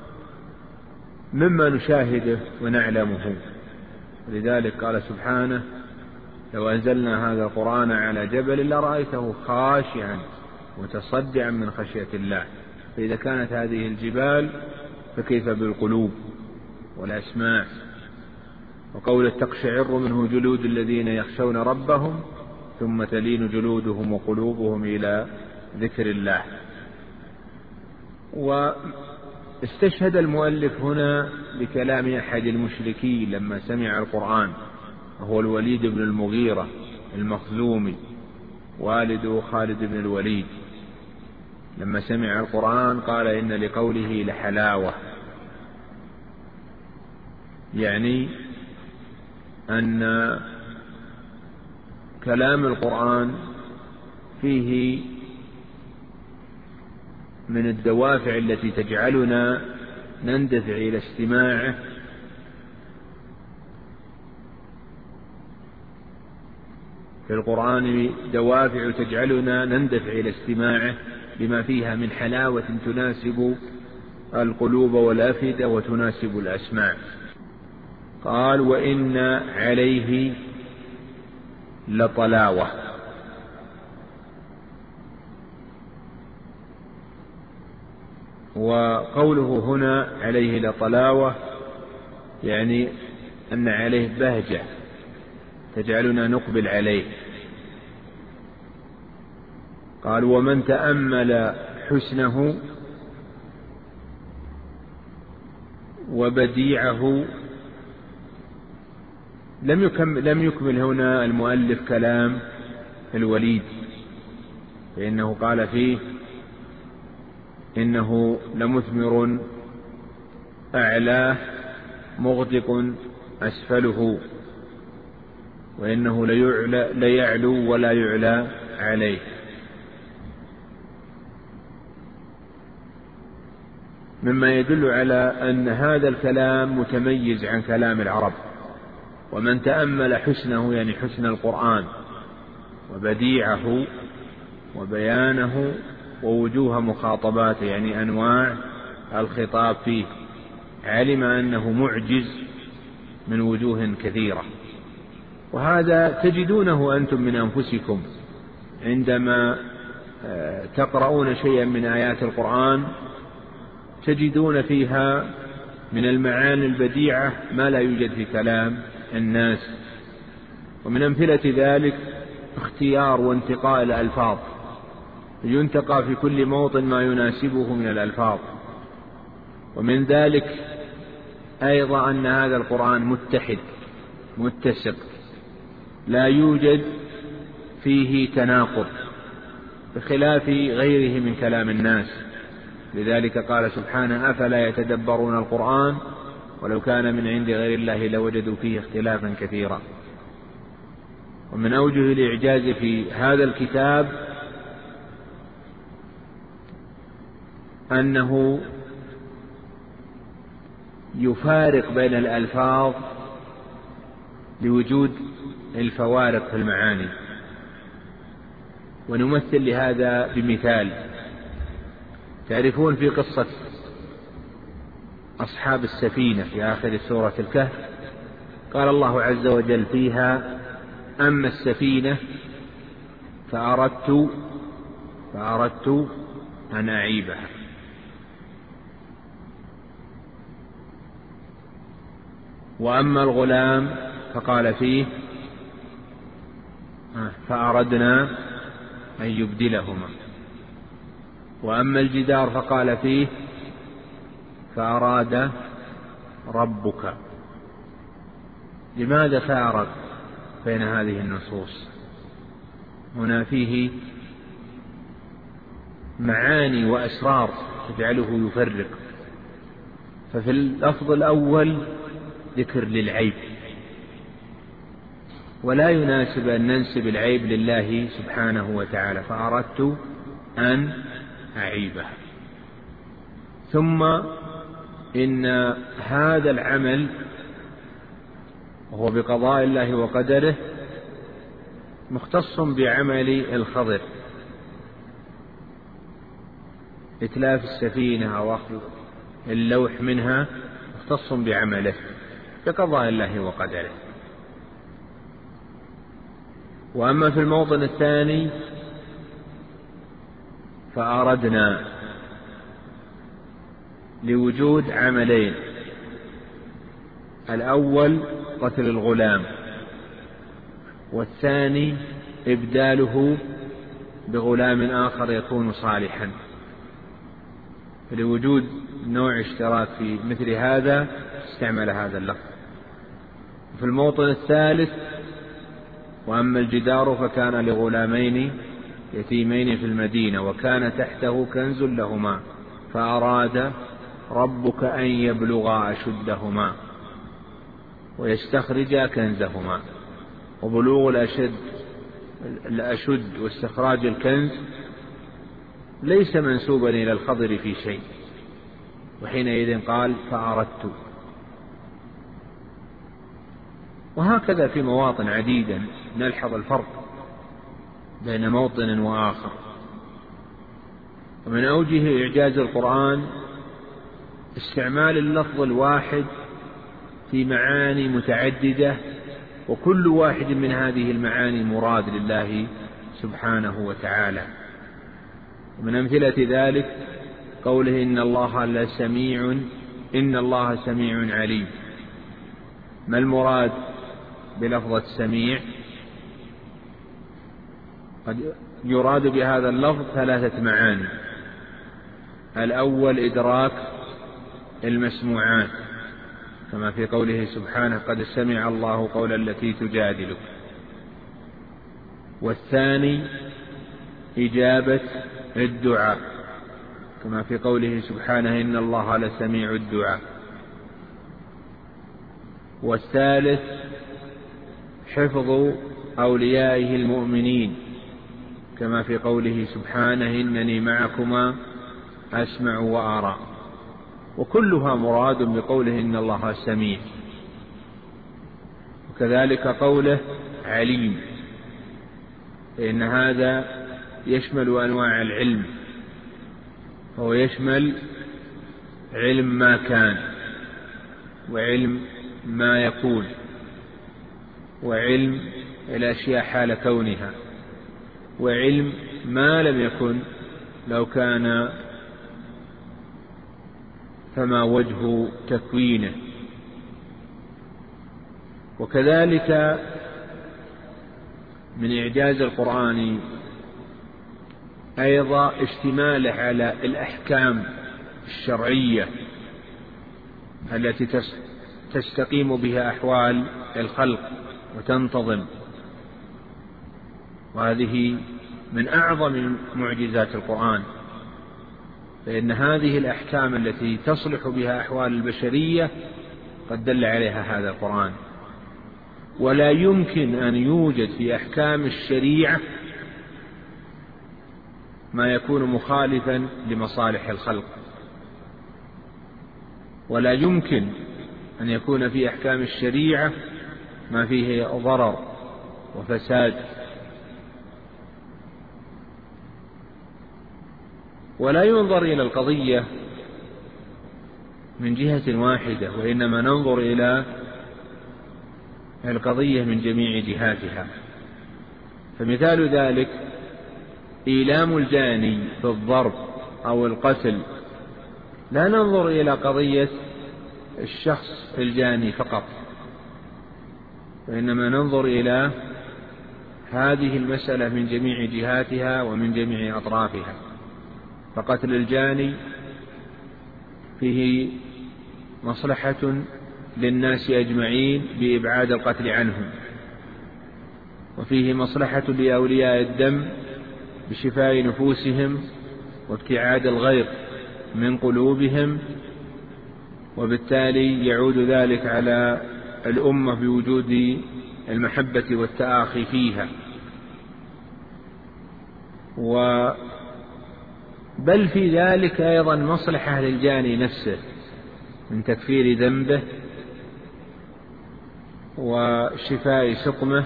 مما نشاهده ونعلمه، لذلك قال سبحانه لو أنزلنا هذا القرآن على جبل لرأيته خاشعا متصدعا من خشية الله. فإذا كانت هذه الجبال فكيف بالقلوب والأسماع. وقول تقشعر منه جلود الذين يخشون ربهم ثم تلين جلودهم وقلوبهم إلى ذكر الله. واستشهد المؤلف هنا بكلام أحد المشركين لما سمع القرآن، وهو الوليد بن المغيرة المخزومي والد خالد بن الوليد. لما سمع القرآن قال إن لقوله لحلاوة، يعني أن كلام القرآن فيه من الدوافع التي تجعلنا نندفع إلى استماعه في القرآن دوافع تجعلنا نندفع إلى استماعه بما فيها من حلاوة تناسب القلوب والأفئدة وتناسب الأسماع. قال: وإن عليه لطلاوة. وقوله هنا عليه لطلاوة يعني أن عليه بهجة تجعلنا نقبل عليه. قال: ومن تأمل حسنه وبديعه. لم يكمل, لم يكمل هنا المؤلف كلام الوليد، فإنه قال فيه إنه لمثمر أعلاه مغدق أسفله، وإنه ليعلو ولا يعلى عليه. مما يدل على أن هذا الكلام متميز عن كلام العرب. ومن تأمل حسنه يعني حسن القرآن وبديعه وبيانه ووجوه مخاطباته يعني أنواع الخطاب فيه، علم أنه معجز من وجوه كثيرة. وهذا تجدونه أنتم من أنفسكم عندما تقرؤون شيئا من آيات القرآن، تجدون فيها من المعاني البديعة ما لا يوجد في كلام الناس. ومن أمثلة ذلك اختيار وانتقاء الألفاظ، ينتقى في كل موطن ما يناسبه من الألفاظ. ومن ذلك أيضا أن هذا القرآن متحد متسق، لا يوجد فيه تناقض بخلاف غيره من كلام الناس. لذلك قال سبحانه: أفلا يتدبرون القرآن ولو كان من عند غير الله لوجدوا فيه اختلافا كثيرا. ومن أوجه الإعجاز في هذا الكتاب أنه يفارق بين الألفاظ لوجود الفوارق في المعاني. ونمثل لهذا بمثال. تعرفون في قصة أصحاب السفينة في آخر سورة الكهف قال الله عز وجل فيها: أما السفينة فأردت فأردت أن أعيبها. وأما الغلام فقال فيه: فأردنا أن يبدلهما. وأما الجدار فقال فيه: فأراد ربك. لماذا فارق بين هذه النصوص؟ هنا فيه معاني وأسرار تجعله يفرق. ففي اللفظ الأول ذكر للعيب، ولا يناسب أن ننسب العيب لله سبحانه وتعالى، فأردت أن أعيبها. ثم إن هذا العمل وهو بقضاء الله وقدره مختص بعمل الخضر، إتلاف السفينة أو أخذ اللوح منها مختص بعمله بقضاء الله وقدره. وأما في الموطن الثاني فأردنا لوجود عملين: الأول قتل الغلام، والثاني إبداله بغلام آخر يكون صالحا. لوجود نوع اشتراك في مثل هذا استعمل هذا اللفظ. في الموطن الثالث: وأما الجدار فكان لغلامين يتيمين في المدينة وكان تحته كنز لهما فأراد ربك أن يبلغا أشدهما ويستخرجا كنزهما. وبلوغ الأشد الأشد واستخراج الكنز ليس منسوبا إلى الخضر في شيء، وحينئذ قال فأردت. وهكذا في مواطن عديدة نلحظ الفرق بين موطن وآخر. ومن أوجه إعجاز القرآن استعمال اللفظ الواحد في معاني متعددة، وكل واحد من هذه المعاني مراد لله سبحانه وتعالى. ومن أمثلة ذلك قوله إن الله لسميع إن الله سميع عليم. ما المراد بلفظة السميع؟ قد يراد بهذا اللفظ ثلاثة معاني. الأول إدراك المسموعات، كما في قوله سبحانه قد سمع الله قول التي تجادلك. والثاني إجابة الدعاء، كما في قوله سبحانه إن الله لسميع الدعاء. والثالث حفظ أوليائه المؤمنين، كما في قوله سبحانه إنني معكما أسمع وأرى. وكلها مراد بقوله إن الله سميع. وكذلك قوله عليم، فإن هذا يشمل أنواع العلم، فهو يشمل علم ما كان، وعلم ما يكون، وعلم الأشياء حال كونها، وعلم ما لم يكن لو كان فما وجه تكوينه. وكذلك من إعجاز القرآن أيضا اشتماله على الأحكام الشرعية التي تستقيم بها أحوال الخلق وتنتظم، وهذه من أعظم معجزات القرآن، فإن هذه الأحكام التي تصلح بها أحوال البشرية قد دل عليها هذا القرآن. ولا يمكن أن يوجد في أحكام الشريعة ما يكون مخالفا لمصالح الخلق، ولا يمكن أن يكون في أحكام الشريعة ما فيه ضرر وفساد. ولا ينظر إلى القضية من جهة واحدة، وإنما ننظر إلى القضية من جميع جهاتها. فمثال ذلك إيلام الجاني بالضرب أو القتل، لا ننظر إلى قضية الشخص الجاني فقط، وإنما ننظر إلى هذه المسألة من جميع جهاتها ومن جميع أطرافها. فقتل الجاني فيه مصلحة للناس أجمعين بإبعاد القتل عنهم، وفيه مصلحة لأولياء الدم بشفاء نفوسهم وابتعاد الغير من قلوبهم، وبالتالي يعود ذلك على الأمة بوجود المحبة والتآخي فيها. و بل في ذلك أيضا مصلحة للجاني نفسه من تكفير ذنبه وشفاء سقمه،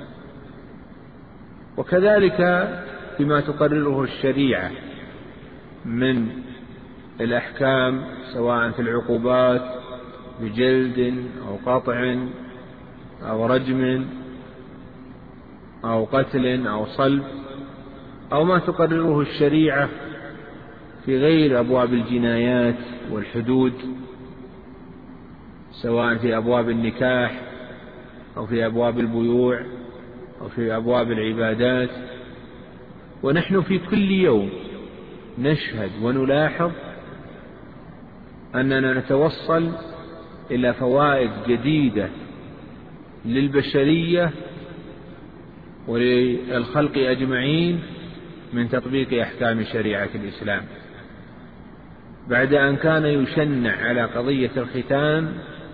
وكذلك بما تقرره الشريعة من الأحكام سواء في العقوبات بجلد أو قطع أو رجم أو قتل أو صلب، أو ما تقرره الشريعة في غير أبواب الجنايات والحدود سواء في أبواب النكاح أو في أبواب البيوع أو في أبواب العبادات. ونحن في كل يوم نشهد ونلاحظ أننا نتوصل إلى فوائد جديدة للبشرية وللخلق أجمعين من تطبيق أحكام شريعة الإسلام. بعد أن كان يشنع على قضية الختان،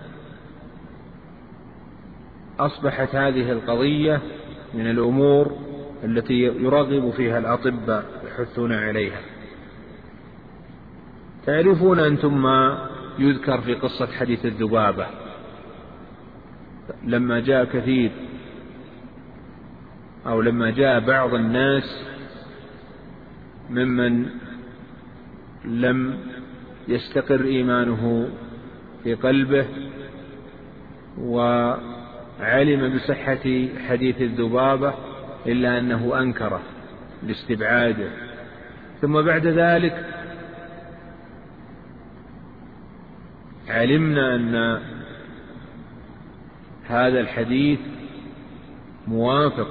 أصبحت هذه القضية من الأمور التي يرغب فيها الأطباء يحثون عليها. تعرفون أنتم ما يذكر في قصة حديث الذبابة لما جاء كثير أو لما جاء بعض الناس ممن لم يستقر إيمانه في قلبه وعلم بصحة حديث الذبابة إلا أنه أنكره لاستبعاده، ثم بعد ذلك علمنا أن هذا الحديث موافق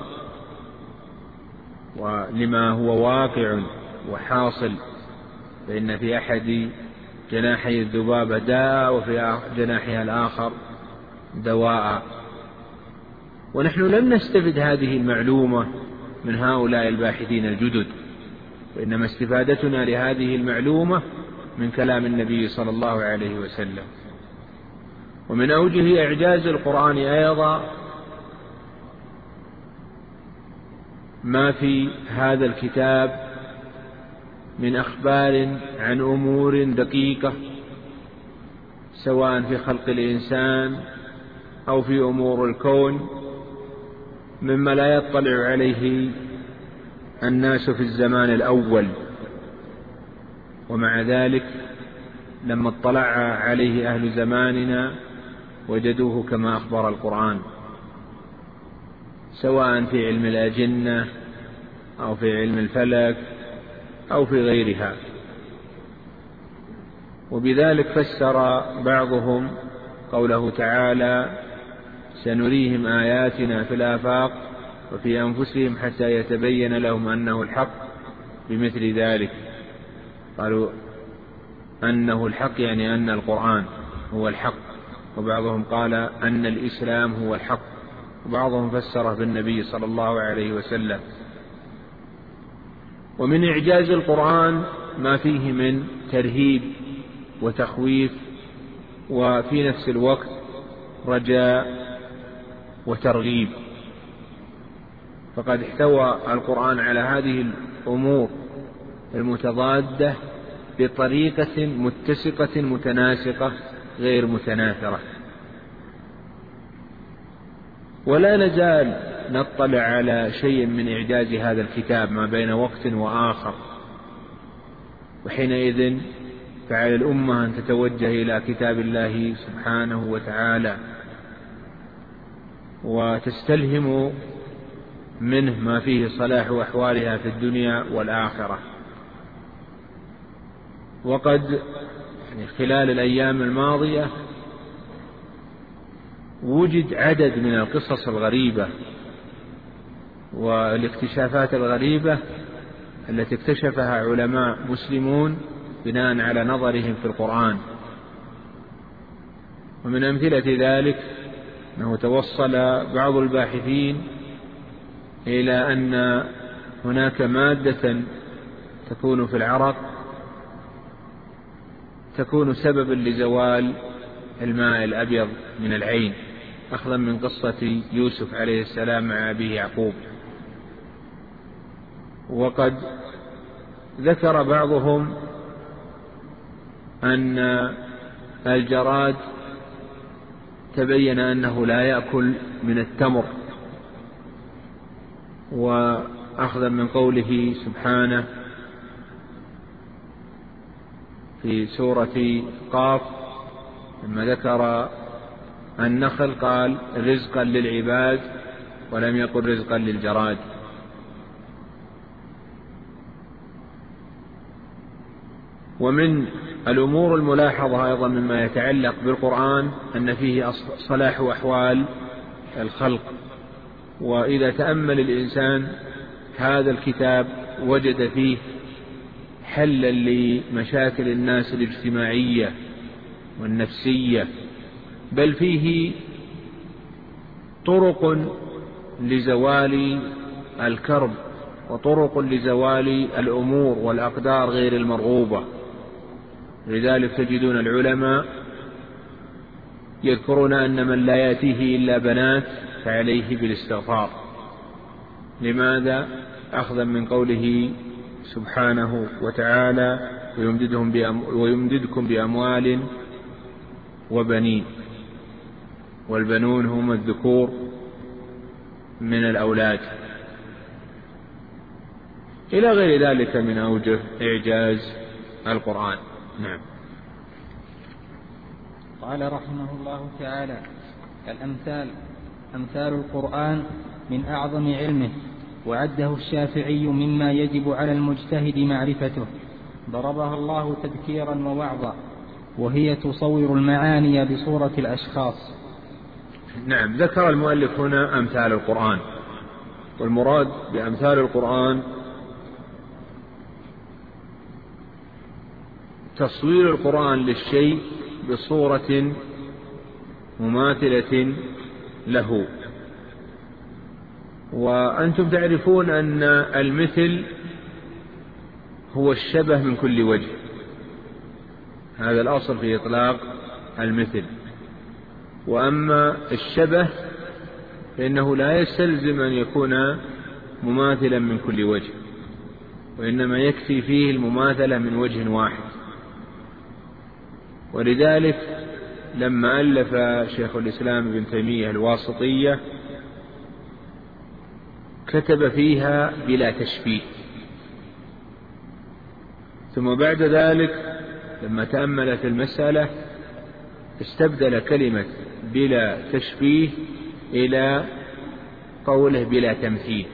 ولما هو واقع وحاصل، فإن في أحد جناحي الذبابة داء وفي جناحها الآخر دواء. ونحن لم نستفد هذه المعلومة من هؤلاء الباحثين الجدد، وإنما استفادتنا لهذه المعلومة من كلام النبي صلى الله عليه وسلم. ومن أوجه إعجاز القرآن أيضا ما في هذا الكتاب من أخبار عن أمور دقيقة، سواء في خلق الإنسان أو في أمور الكون، مما لا يطلع عليه الناس في الزمان الأول، ومع ذلك لما اطلع عليه أهل زماننا وجدوه كما أخبر القرآن، سواء في علم الأجنة أو في علم الفلك أو في غيرها. وبذلك فسر بعضهم قوله تعالى: سنريهم آياتنا في الآفاق وفي أنفسهم حتى يتبين لهم أنه الحق، بمثل ذلك. قالوا أنه الحق يعني أن القرآن هو الحق، وبعضهم قال أن الإسلام هو الحق، وبعضهم فسره بالنبي صلى الله عليه وسلم. ومن إعجاز القرآن ما فيه من ترهيب وتخويف، وفي نفس الوقت رجاء وترغيب. فقد احتوى القرآن على هذه الأمور المتضادة بطريقة متسقة متناسقة غير متناثرة. ولا نزال نطلع على شيء من إعجاز هذا الكتاب ما بين وقت وآخر، وحينئذ فعلى الأمة أن تتوجه إلى كتاب الله سبحانه وتعالى وتستلهم منه ما فيه صلاح أحوالها في الدنيا والآخرة. وقد يعني خلال الأيام الماضية وجد عدد من القصص الغريبة والاكتشافات الغريبة التي اكتشفها علماء مسلمون بناء على نظرهم في القرآن. ومن أمثلة ذلك أنه توصل بعض الباحثين إلى أن هناك مادة تكون في العرق تكون سببا لزوال الماء الأبيض من العين، أخذا من قصة يوسف عليه السلام مع أبيه يعقوب. وقد ذكر بعضهم أن الجراد تبين أنه لا يأكل من التمر، وأخذا من قوله سبحانه في سورة قاف لما ذكر النخل قال رزقا للعباد ولم يقل رزقا للجراد. ومن الأمور الملاحظة أيضا مما يتعلق بالقرآن أن فيه صلاح أحوال الخلق. وإذا تأمل الإنسان هذا الكتاب وجد فيه حلا لمشاكل الناس الاجتماعية والنفسية، بل فيه طرق لزوال الكرب وطرق لزوال الأمور والأقدار غير المرغوبة. لذلك تجدون العلماء يذكرون أن من لا يأتيه إلا بنات فعليه بالاستغفار. لماذا؟ أخذا من قوله سبحانه وتعالى ويمددهم بأم ويمددكم بأموال وبنين، والبنون هم الذكور من الأولاد. إلى غير ذلك من أوجه إعجاز القرآن. نعم. قال رحمه الله تعالى: الأمثال أمثال القرآن من أعظم علمه، وعده الشافعي مما يجب على المجتهد معرفته، ضربها الله تذكيرا ووعظا، وهي تصور المعاني بصورة الأشخاص. نعم. ذكر المؤلف هنا أمثال القرآن، والمراد بأمثال القرآن تصوير القرآن للشيء بصورة مماثلة له. وأنتم تعرفون أن المثل هو الشبه من كل وجه، هذا الأصل في إطلاق المثل. وأما الشبه فإنه لا يستلزم أن يكون مماثلا من كل وجه، وإنما يكفي فيه المماثلة من وجه واحد. ولذلك لما ألف شيخ الإسلام ابن تيمية الواسطية كتب فيها بلا تشبيه، ثم بعد ذلك لما تأمل في المسألة استبدل كلمة بلا تشبيه إلى قوله بلا تمثيل،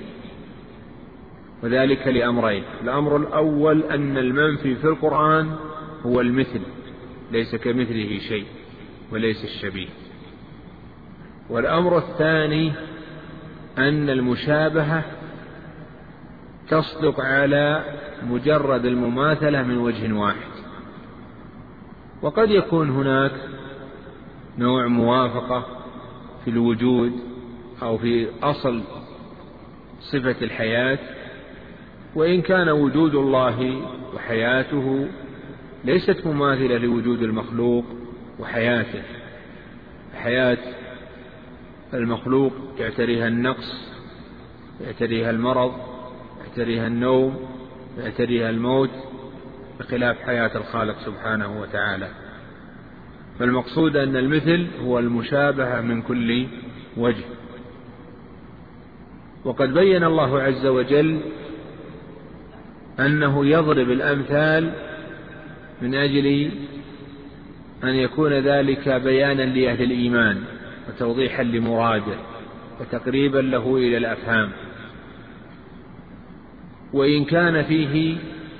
وذلك لأمرين: الأمر الأول أن المنفي في القرآن هو المثل، ليس كمثله شيء وليس الشبيه. والأمر الثاني أن المشابهة تصدق على مجرد المماثلة من وجه واحد، وقد يكون هناك نوع موافقة في الوجود أو في أصل صفة الحياة، وإن كان وجود الله وحياته ليست مماثلة لوجود المخلوق وحياته. حياة المخلوق يعتريها النقص، يعتريها المرض، يعتريها النوم، يعتريها الموت، بخلاف حياة الخالق سبحانه وتعالى. فالمقصود أن المثل هو المشابهة من كل وجه. وقد بين الله عز وجل أنه يضرب الأمثال من أجل أن يكون ذلك بيانا لأهل الإيمان وتوضيحا لمراده وتقريبا له إلى الأفهام. وإن كان فيه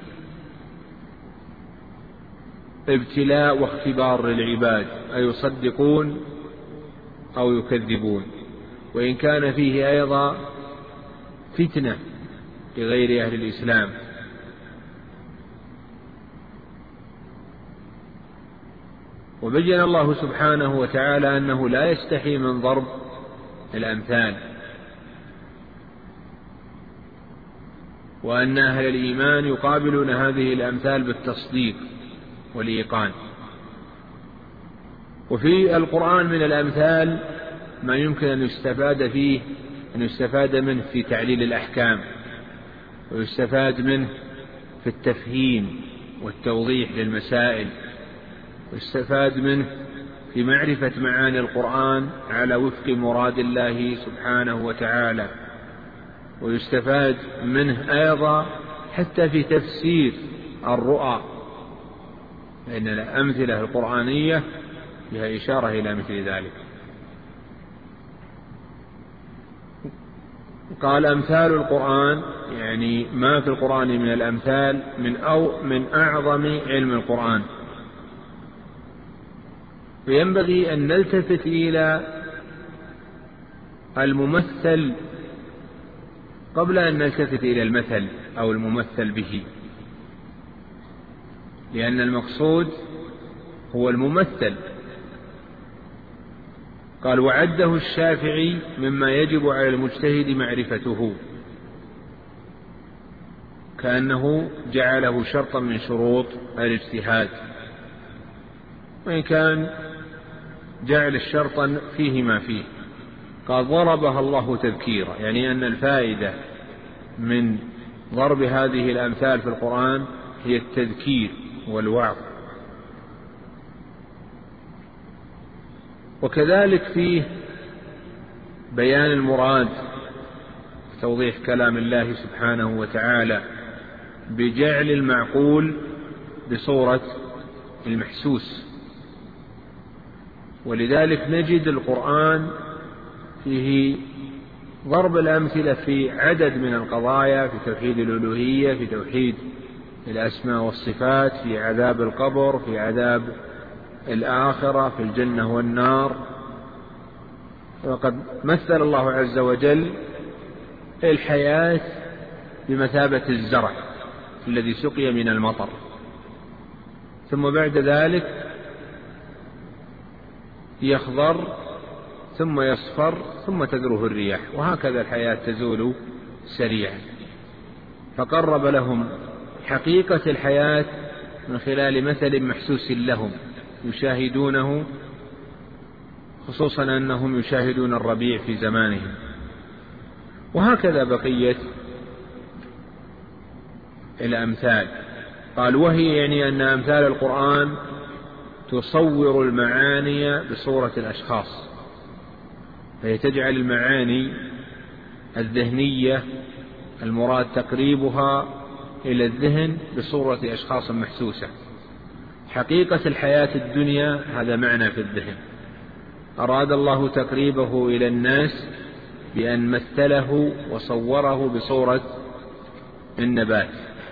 ابتلاء واختبار للعباد أيصدقون أو يكذبون، وإن كان فيه أيضا فتنة لغير أهل الإسلام. وبين الله سبحانه وتعالى أنه لا يستحي من ضرب الأمثال، وأن أهل الإيمان يقابلون هذه الأمثال بالتصديق والإيقان. وفي القرآن من الأمثال ما يمكن أن يستفاد فيه أن يستفاد منه في تعليل الأحكام، ويستفاد منه في التفهيم والتوضيح للمسائل، ويستفاد منه في معرفة معاني القرآن على وفق مراد الله سبحانه وتعالى، ويستفاد منه أيضا حتى في تفسير الرؤى، لأن الأمثلة القرآنية بها إشارة إلى مثل ذلك. قال أمثال القرآن يعني ما في القرآن من الأمثال من أو من أعظم علم القرآن. فينبغي أن نلتفت إلى الممثل قبل أن نلتفت إلى المثل أو الممثل به، لأن المقصود هو الممثل. قال: وعده الشافعي مما يجب على المجتهد معرفته، كأنه جعله شرطا من شروط الاجتهاد، وإن كان جعل الشرطا فيه ما فيه. قال: ضربها الله تذكيرا، يعني أن الفائدة من ضرب هذه الأمثال في القرآن هي التذكير والوعظ. وكذلك فيه بيان المراد، توضيح كلام الله سبحانه وتعالى بجعل المعقول بصورة المحسوس. ولذلك نجد القرآن فيه ضرب الأمثلة في عدد من القضايا، في توحيد الألوهية، في توحيد الأسماء والصفات، في عذاب القبر، في عذاب الآخرة، في الجنة والنار. وقد مثل الله عز وجل الحياة بمثابة الزرع الذي سقي من المطر، ثم بعد ذلك يخضر ثم يصفر ثم تذروه الرياح، وهكذا الحياة تزول سريعا. فقرب لهم حقيقة الحياة من خلال مثل محسوس لهم يشاهدونه، خصوصا أنهم يشاهدون الربيع في زمانهم. وهكذا بقية الأمثال. قال وهي يعني أن أمثال القرآن تصور المعاني بصورة الأشخاص، فهي تجعل المعاني الذهنية المراد تقريبها إلى الذهن بصورة أشخاص محسوسة. حقيقة الحياة الدنيا هذا معنى في الذهن، أراد الله تقريبه إلى الناس بأن مثله وصوره بصورة النبات.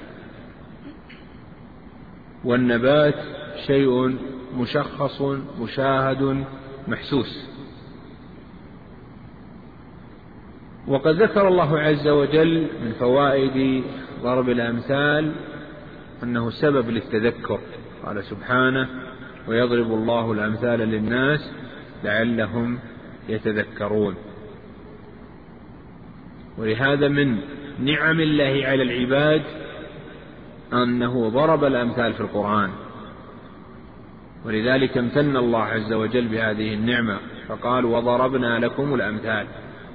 والنبات شيء مشخص مشاهد محسوس. وقد ذكر الله عز وجل من فوائد ضرب الأمثال أنه سبب للتذكر. قال سبحانه ويضرب الله الأمثال للناس لعلهم يتذكرون. ولهذا من نعم الله على العباد أنه ضرب الأمثال في القرآن، ولذلك امتن الله عز وجل بهذه النعمة فقال وضربنا لكم الأمثال.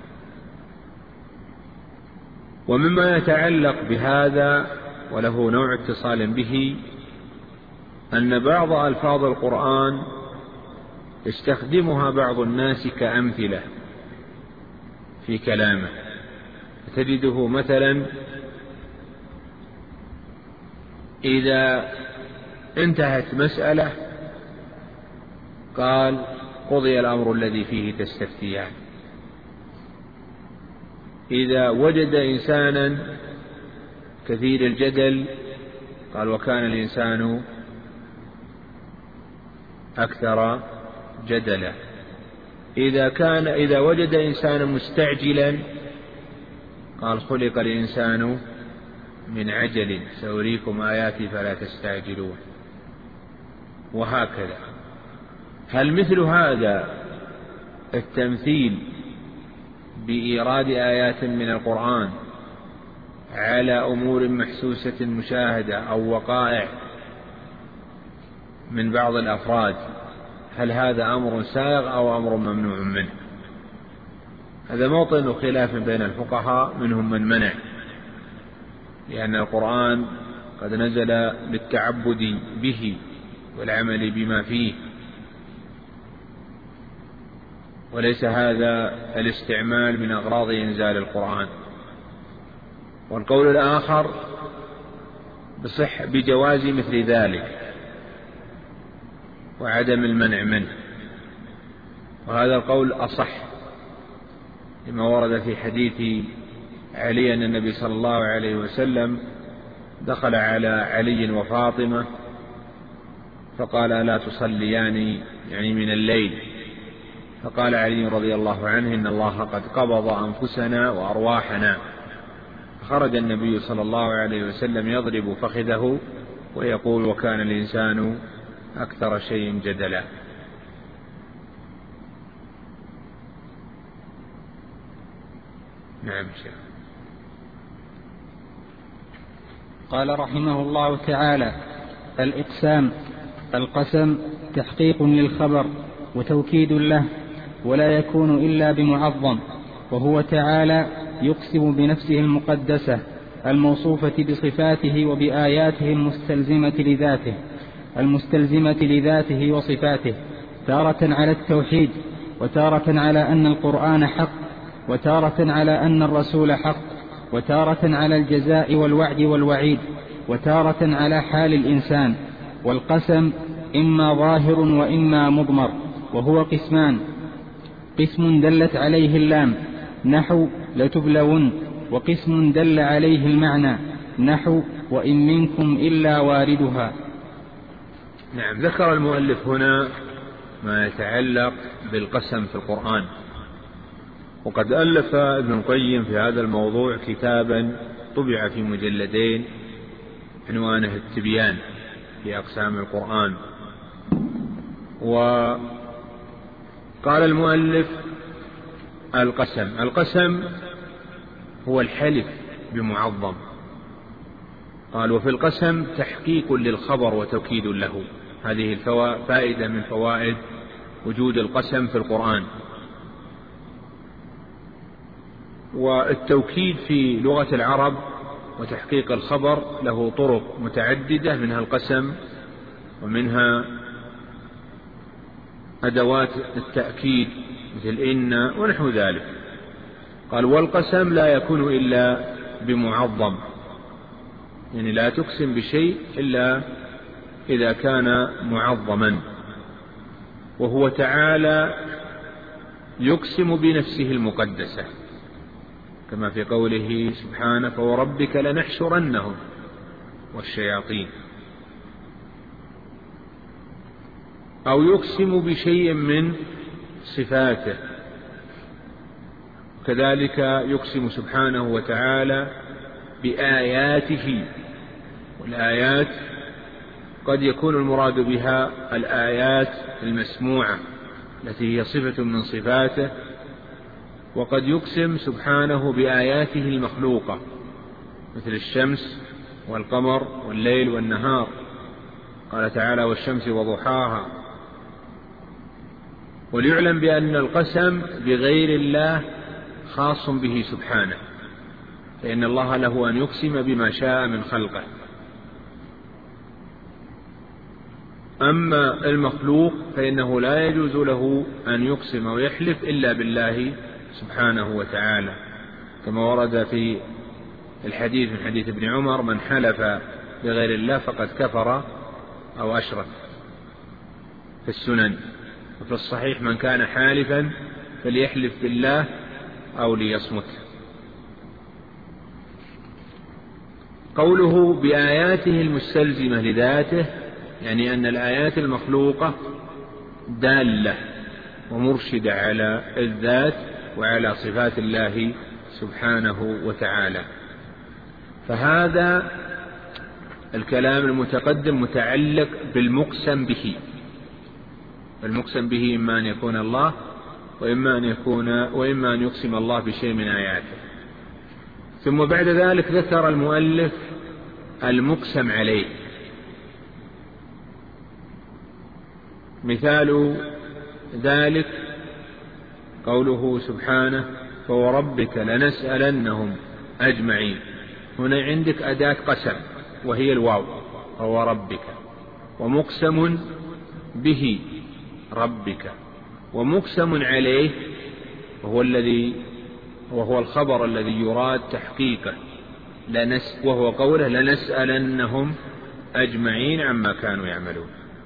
ومما يتعلق بهذا وله نوع اتصال به أن بعض ألفاظ القرآن يستخدمها بعض الناس كأمثلة في كلامه، تجده مثلا إذا انتهت مسألة قال قضي الأمر الذي فيه تستفتيان. إذا وجد إنسانا كثير الجدل قال وكان الإنسان أكثر جدلا. إذا كان إذا وجد إنسانا مستعجلا قال خلق الإنسان من عجل سأريكم آياتي فلا تستعجلون. وهكذا. هل مثل هذا التمثيل بإيراد آيات من القرآن على أمور محسوسة مشاهدة أو وقائع من بعض الأفراد، هل هذا أمر سائغ أو أمر ممنوع منه؟ هذا موطن خلاف بين الفقهاء، منهم من منع، لأن القرآن قد نزل للتعبد به والعمل بما فيه، وليس هذا الاستعمال من أغراض إنزال القرآن. والقول الآخر بصح بجواز مثل ذلك وعدم المنع منه، وهذا القول أصح لما ورد في حديث علي أن النبي صلى الله عليه وسلم دخل على علي وفاطمة فقال ألا تصليان يعني من الليل؟ فقال علي رضي الله عنه إن الله قد قبض أنفسنا وأرواحنا. فخرج النبي صلى الله عليه وسلم يضرب فخذه ويقول وكان الإنسان أكثر شيء جدلا. نعم شيخ. قال رحمه الله تعالى الإقسام القسم تحقيق للخبر وتوكيد له، ولا يكون إلا بمعظم، وهو تعالى يقسم بنفسه المقدسة الموصوفة بصفاته وبآياته المستلزمة لذاته المستلزمة لذاته وصفاته، تارة على التوحيد، وتارة على أن القرآن حق، وتارة على أن الرسول حق، وتارة على الجزاء والوعد والوعيد، وتارة على حال الإنسان. والقسم إما ظاهر وإما مضمر، وهو قسمان: قسم دلت عليه اللام نحو لتبلون، وقسم دل عليه المعنى نحو وإن منكم إلا واردها. نعم. ذكر المؤلف هنا ما يتعلق بالقسم في القرآن، وقد ألف ابن القيم في هذا الموضوع كتابا طبع في مجلدين عنوانه التبيان في أقسام القرآن. وقال المؤلف: القسم القسم هو الحلف بمعظم. قال: وفي القسم تحقيق للخبر وتوكيد له. هذه فائدة من فوائد وجود القسم في القرآن. والتوكيد في لغة العرب وتحقيق الخبر له طرق متعددة، منها القسم ومنها أدوات التأكيد مثل إن ونحو ذلك. قال: والقسم لا يكون إلا بمعظم، يعني لا تقسم بشيء إلا إذا كان معظما. وهو تعالى يقسم بنفسه المقدسة، كما في قوله سبحانه: فوربك لنحشرنهم والشياطين. أو يقسم بشيء من صفاته، كذلك يقسم سبحانه وتعالى بآياته. والآيات قد يكون المراد بها الآيات المسموعة التي هي صفة من صفاته، وقد يقسم سبحانه بآياته المخلوقة مثل الشمس والقمر والليل والنهار. قال تعالى: والشمس وضحاها. وليعلم بأن القسم بغير الله خاص به سبحانه، فإن الله له أن يقسم بما شاء من خلقه. أما المخلوق فإنه لا يجوز له أن يقسم ويحلف إلا بالله سبحانه وتعالى، كما ورد في الحديث من حديث ابن عمر: من حلف بغير الله فقد كفر أو أشرك، في السنن. وفي الصحيح: من كان حالفا فليحلف بالله أو ليصمت. قوله بآياته المستلزمة لذاته، يعني أن الآيات المخلوقة دالة ومرشدة على الذات وعلى صفات الله سبحانه وتعالى. فهذا الكلام المتقدم متعلق بالمقسم به. المقسم به إما أن يكون الله وإما أن يكون وإما أن يقسم الله بشيء من آياته. ثم بعد ذلك ذكر المؤلف المقسم عليه. مثال ذلك قوله سبحانه: فوربك لنسألنهم أجمعين. هنا عندك أداة قسم وهي الواو، فوربك، ومقسم به ربك، ومقسم عليه وهو الذي وهو الخبر الذي يراد تحقيقه، لنس وهو قوله: لنسألنهم أجمعين عما كانوا يعملون.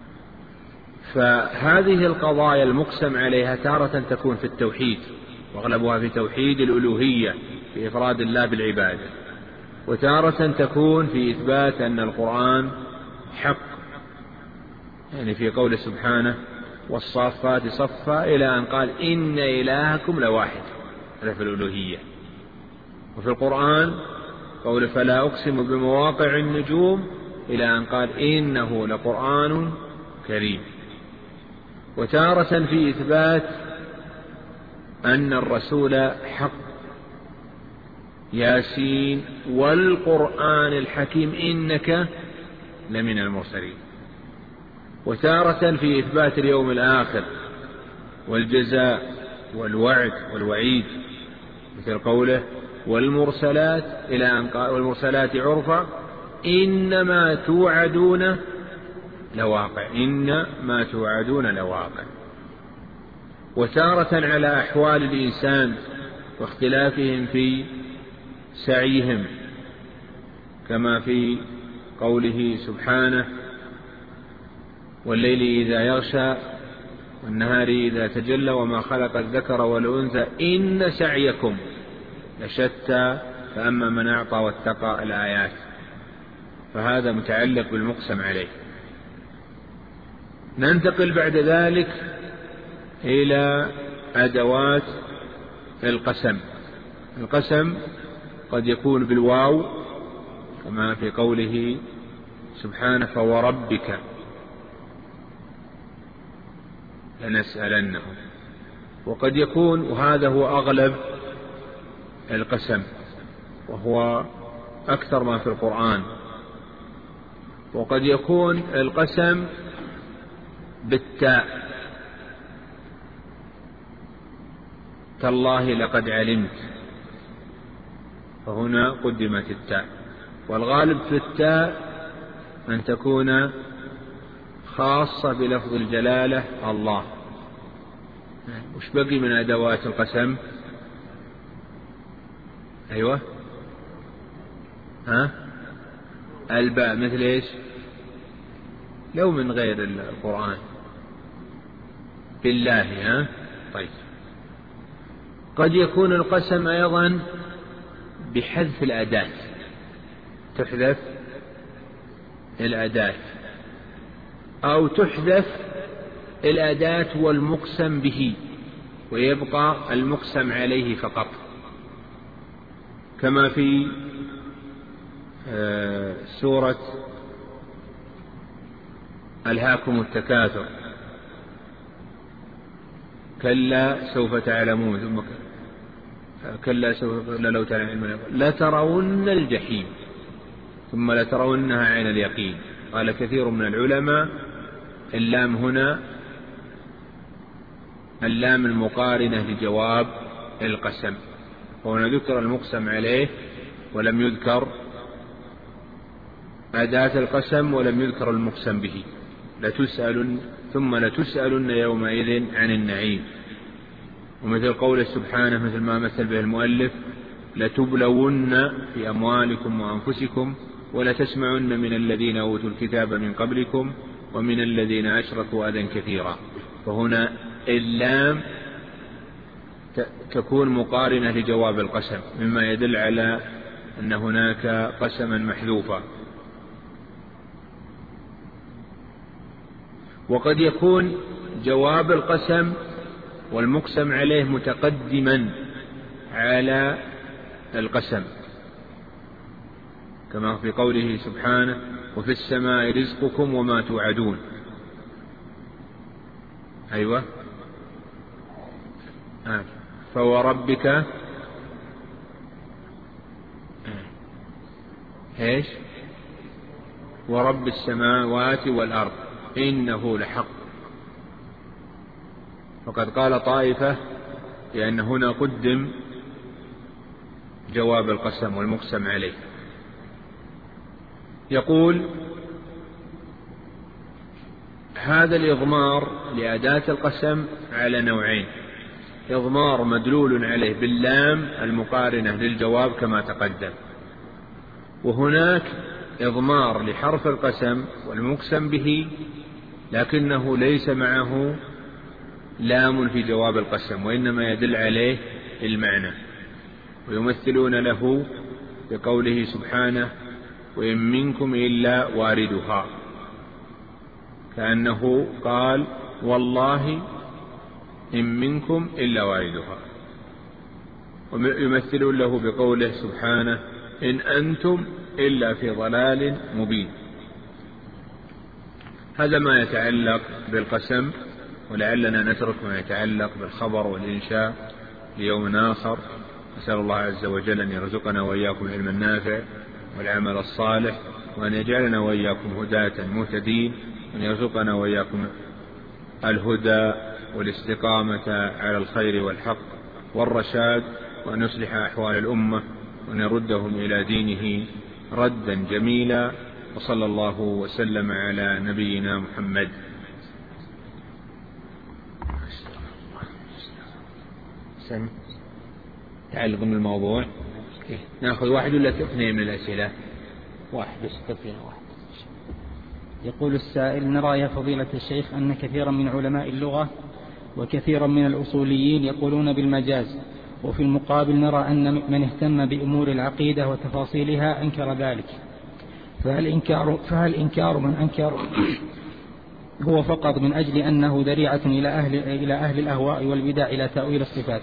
فهذه القضايا المقسم عليها تارة تكون في التوحيد، وأغلبها في توحيد الألوهية في إفراد الله بالعبادة، وتارة تكون في إثبات أن القرآن حق، يعني في قول سبحانه: والصافات صفا، إلى أن قال: إن إلهكم لواحد، هذا في الألوهية. وفي القرآن قول: فلا أقسم بمواقع النجوم، إلى أن قال: إنه لقرآن كريم. وتارة في إثبات أن الرسول حق، ياسين والقرآن الحكيم إنك لمن المرسلين. وتارة في إثبات اليوم الآخر والجزاء والوعد والوعيد، مثل قوله: والمرسلات إلى أن قال: والمرسلات عرفا، إنما توعدون لواقع، إن ما توعدون لواقع. وتارة على أحوال الإنسان واختلافهم في سعيهم، كما في قوله سبحانه والليل إذا يغشى والنهار إذا تجلى وما خلق الذكر والأنثى إن سعيكم لشتى فأما من أعطى واتقى الآيات، فهذا متعلق بالمقسم عليه. ننتقل بعد ذلك إلى أدوات القسم. القسم قد يكون بالواو كما في قوله سبحانه فوربك لنسألنهم، وقد يكون، وهذا هو أغلب القسم وهو أكثر ما في القرآن، وقد يكون القسم بالتاء تالله لقد علمت، فهنا قدمت التاء، والغالب في التاء أن تكون خاصة بلفظ الجلالة الله. وش بقي من أدوات القسم؟ أيوة ها الباء مثل إيش؟ لو من غير القرآن بالله. ها طيب. قد يكون القسم أيضا بحذف الأداة، تحذف الأداة أو تحذف الأداة والمقسم به ويبقى المقسم عليه فقط، كما في سورة ألهاكم التكاثر كلا سوف تعلمون ثم كلا سوف لو تعلمون لترون الجحيم ثم لترونها عين اليقين. قال كثير من العلماء اللام هنا اللام المقارنة لجواب القسم، وهنا ذكر المقسم عليه ولم يذكر أداة القسم ولم يذكر المقسم به. لتسألن ثم لتسألن يومئذ عن النعيم. ومثل قوله سبحانه مثل ما مثل به المؤلف لتبلون في أموالكم وأنفسكم ولتسمعن من الذين أوتوا الكتاب من قبلكم ومن الذين أشركوا أذى كثيرا. فهنا اللام تكون مقارنة لجواب القسم مما يدل على أن هناك قسما محذوفا. وقد يكون جواب القسم والمقسم عليه متقدما على القسم، كما في قوله سبحانه وفي السماء رزقكم وما توعدون. أيوة آه. فوربك ايش ورب السماوات والأرض إنه لحق. وقد قال طائفة لأن هنا قدم جواب القسم والمقسم عليه. يقول هذا الإضمار لأداة القسم على نوعين: إضمار مدلول عليه باللام المقارنة للجواب كما تقدم، وهناك إضمار لحرف القسم والمقسم به لكنه ليس معه لام في جواب القسم وإنما يدل عليه المعنى، ويمثلون له بقوله سبحانه وإن منكم إلا واردها، كأنه قال والله إن منكم إلا واردها. ويمثلون له بقوله سبحانه إن أنتم إلا في ضلال مبين. هذا ما يتعلق بالقسم، ولعلنا نترك ما يتعلق بالخبر والإنشاء ليوم آخر. أسأل الله عز وجل أن يرزقنا وإياكم العلم النافع والعمل الصالح، وأن يجعلنا وإياكم هداة مهتدين، وأن يرزقنا وإياكم الهدى والاستقامة على الخير والحق والرشاد، وأن يصلح أحوال الأمة، وأن يردهم إلى دينه ردا جميلا. وصلى الله وسلم على نبينا محمد. سم تعلق من الموضوع. نأخذ واحد ولا اثنين من الأسئلة؟ واحد بس، كفينا واحد. يقول السائل: نرى يا فضيلة الشيخ أن كثيرا من علماء اللغة وكثيرا من الأصوليين يقولون بالمجاز، وفي المقابل نرى أن من اهتم بأمور العقيدة وتفاصيلها أنكر ذلك، فهل إنكار, فهل إنكار من أنكر هو فقط من أجل أنه ذريعة إلى أهل, إلى أهل الأهواء والبدع إلى تأويل الصفات؟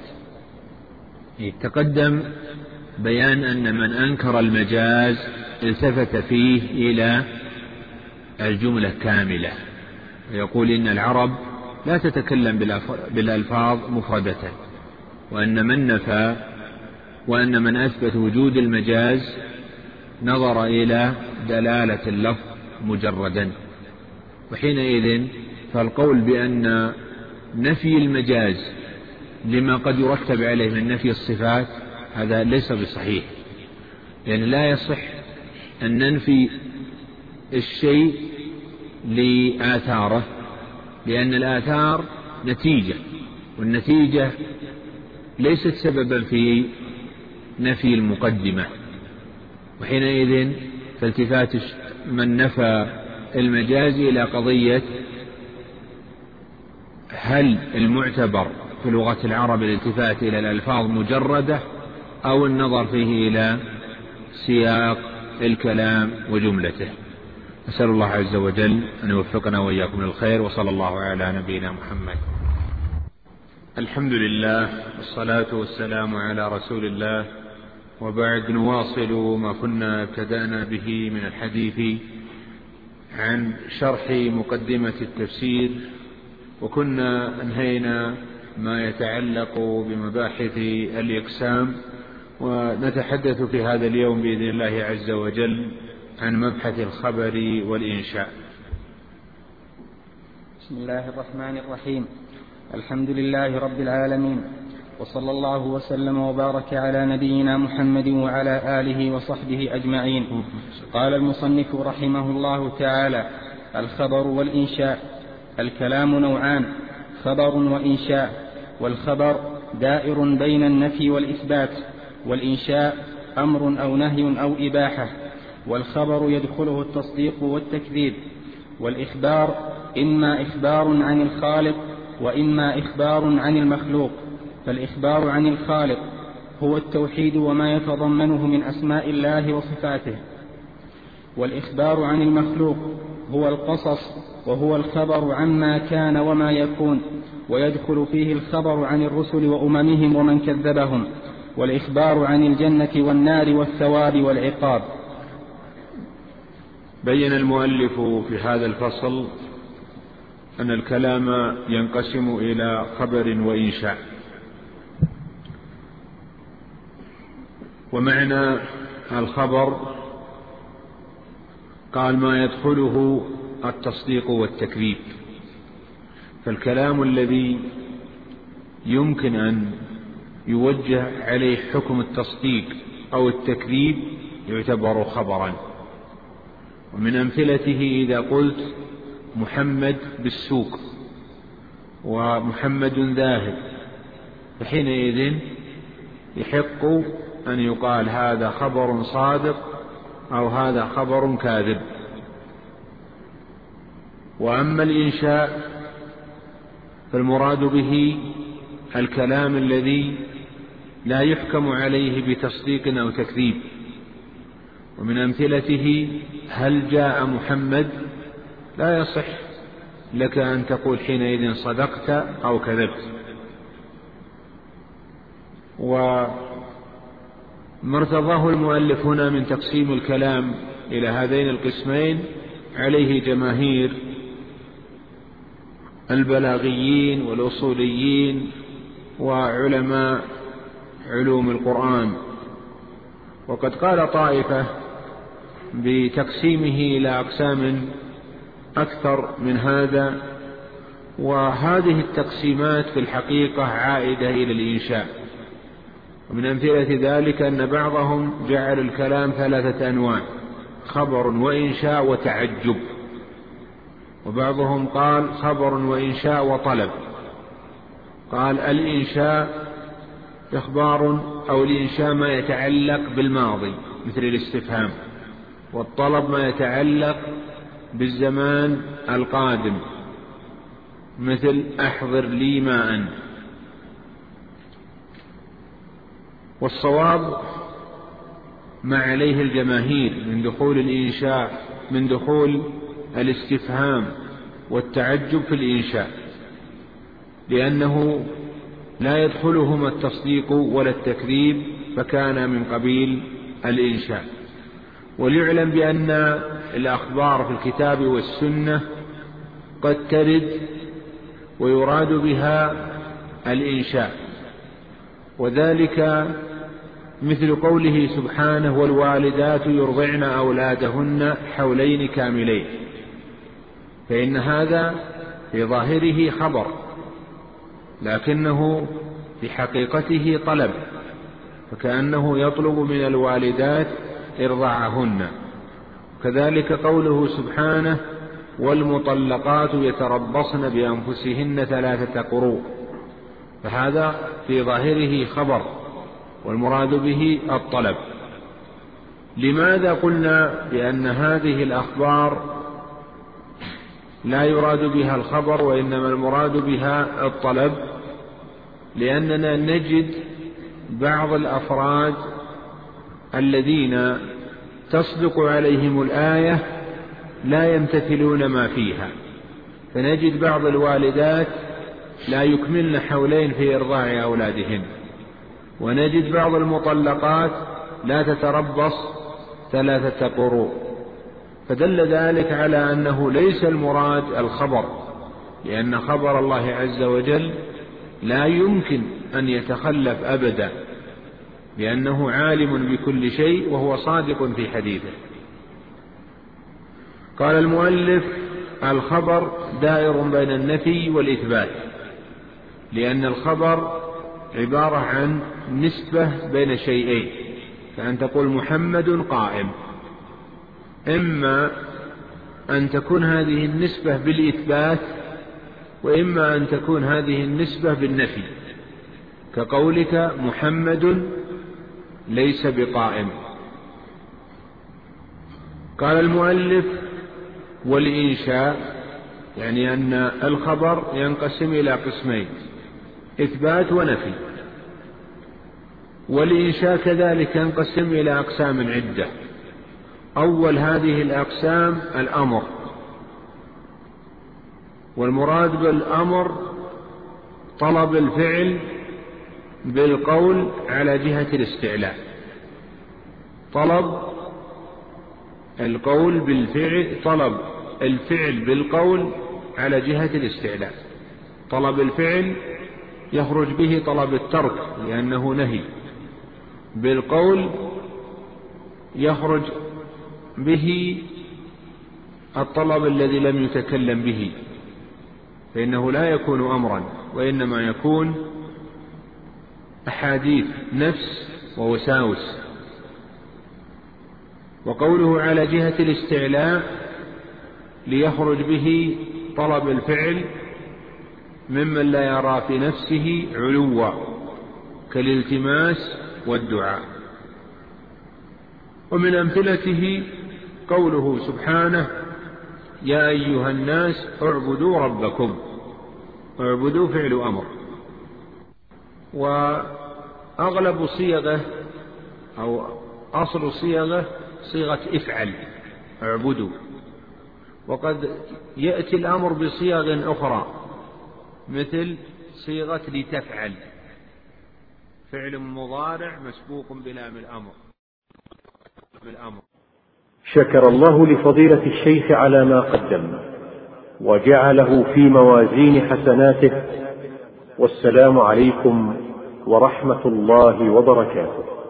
تقدم بيان أن من أنكر المجاز التفت فيه إلى الجملة كاملة، ويقول إن العرب لا تتكلم بالألفاظ مفردة، وأن من نفى وأن من أثبت وجود المجاز نظر إلى دلالة اللفظ مجردا، وحينئذ فالقول بأن نفي المجاز لما قد يرتب عليه من نفي الصفات هذا ليس بصحيح، لأن يعني لا يصح أن ننفي الشيء لآثاره، لأن الآثار نتيجة، والنتيجة ليست سببا في نفي المقدمة، وحينئذ فالتفات من نفى المجاز إلى قضية هل المعتبر في لغة العرب الالتفات إلى الألفاظ مجردة أو النظر فيه إلى سياق الكلام وجملته. أسأل الله عز وجل أن يوفقنا وإياكم للخير، وصلى الله على نبينا محمد. الحمد لله والصلاة والسلام على رسول الله، وبعد نواصل ما كنا ابتدأنا به من الحديث عن شرح مقدمة التفسير، وكنا أنهينا ما يتعلق بمباحث الإقسام، ونتحدث في هذا اليوم بإذن الله عز وجل عن مبحث الخبر والإنشاء. بسم الله الرحمن الرحيم. الحمد لله رب العالمين، وصلى الله وسلم وبارك على نبينا محمد وعلى آله وصحبه أجمعين. قال المصنف رحمه الله تعالى: الخبر والإنشاء. الكلام نوعان: خبر وإنشاء، والخبر دائر بين النفي والإثبات، والإنشاء أمر أو نهي أو إباحة، والخبر يدخله التصديق والتكذيب. والإخبار إما إخبار عن الخالق وإما إخبار عن المخلوق، فالإخبار عن الخالق هو التوحيد وما يتضمنه من أسماء الله وصفاته، والإخبار عن المخلوق هو القصص وهو الخبر عما كان وما يكون، ويدخل فيه الخبر عن الرسل وأممهم ومن كذبهم، والإخبار عن الجنة والنار والثواب والعقاب. بين المؤلف في هذا الفصل أن الكلام ينقسم إلى خبر وإنشاء، ومعنى الخبر قال ما يدخله التصديق والتكذيب، فالكلام الذي يمكن أن يوجه عليه حكم التصديق أو التكذيب يعتبر خبرا. ومن أمثلته إذا قلت محمد بالسوق ومحمد ذاهب، فحينئذ يحق أن يقال هذا خبر صادق أو هذا خبر كاذب. وأما الإنشاء فالمراد به الكلام الذي لا يحكم عليه بتصديق أو تكذيب. ومن أمثلته هل جاء محمد، لا يصح لك أن تقول حينئذ صدقت أو كذبت. وما ارتضاه المؤلف هنا من تقسيم الكلام إلى هذين القسمين عليه جماهير البلاغيين والأصوليين وعلماء علوم القرآن. وقد قال طائفة بتقسيمه إلى أقسام أكثر من هذا، وهذه التقسيمات في الحقيقة عائدة إلى الإنشاء. ومن أمثلة ذلك أن بعضهم جعل الكلام ثلاثة أنواع: خبر وإنشاء وتعجب. وبعضهم قال خبر وإنشاء وطلب. قال الإنشاء إخبار أو الإنشاء ما يتعلق بالماضي مثل الاستفهام، والطلب ما يتعلق بالزمان القادم، مثل أحضر لي ماء. والصواب ما عليه الجماهير من دخول الإنشاء من دخول الاستفهام والتعجب في الإنشاء، لأنه لا يدخلهما التصديق ولا التكذيب، فكان من قبيل الإنشاء. وليعلم بأن الأخبار في الكتاب والسنة قد ترد ويراد بها الإنشاء، وذلك مثل قوله سبحانه: والوالدات يرضعن أولادهن حولين كاملين، فإن هذا في ظاهره خبر، لكنه في حقيقته طلب، فكأنه يطلب من الوالدات إرضاعهن. كذلك قوله سبحانه: والمطلقات يتربصن بأنفسهن ثلاثة قروء، فهذا في ظاهره خبر، والمراد به الطلب. لماذا قلنا بأن هذه الأخبار لا يراد بها الخبر وإنما المراد بها الطلب؟ لأننا نجد بعض الأفراد الذين تصدق عليهم الآية لا يمتثلون ما فيها، فنجد بعض الوالدات لا يكملن حولين في إرضاع أولادهن، ونجد بعض المطلقات لا تتربص ثلاثة قروء، فدل ذلك على أنه ليس المراد الخبر، لأن خبر الله عز وجل لا يمكن أن يتخلف أبدا، لأنه عالم بكل شيء وهو صادق في حديثه. قال المؤلف: الخبر دائر بين النفي والإثبات، لأن الخبر عبارة عن نسبة بين شيئين، فأن تقول محمد قائم، إما أن تكون هذه النسبة بالإثبات، وإما أن تكون هذه النسبة بالنفي، كقولك محمد ليس بقائم. قال المؤلف: والإنشاء يعني أن الخبر ينقسم إلى قسمين: إثبات ونفي. والإنشاء كذلك ينقسم إلى أقسام عدة. أول هذه الأقسام الأمر، والمراد بالأمر طلب الفعل بالقول على جهة الاستعلاء، طلب القول بالفعل طلب الفعل بالقول على جهة الاستعلاء. طلب الفعل يخرج به طلب الترك لأنه نهي، بالقول يخرج به الطلب الذي لم يتكلم به، فإنه لا يكون أمرا، وإنما يكون أحاديث نفس ووساوس. وقوله على جهة الاستعلاء ليخرج به طلب الفعل ممن لا يرى في نفسه علوا، كالالتماس والدعاء. ومن أمثلته قوله سبحانه: يا أيها الناس اعبدوا ربكم. اعبدوا فعل أمر، وأغلب صيغه أو أصل صيغه صيغة افعل، اعبدوا، وقد يأتي الأمر بصيغ أخرى مثل صيغة لتفعل، فعل مضارع مسبوق بلام الأمر بالأمر. شكر الله لفضيلة الشيخ على ما قدم وجعله في موازين حسناته، والسلام عليكم ورحمة الله وبركاته.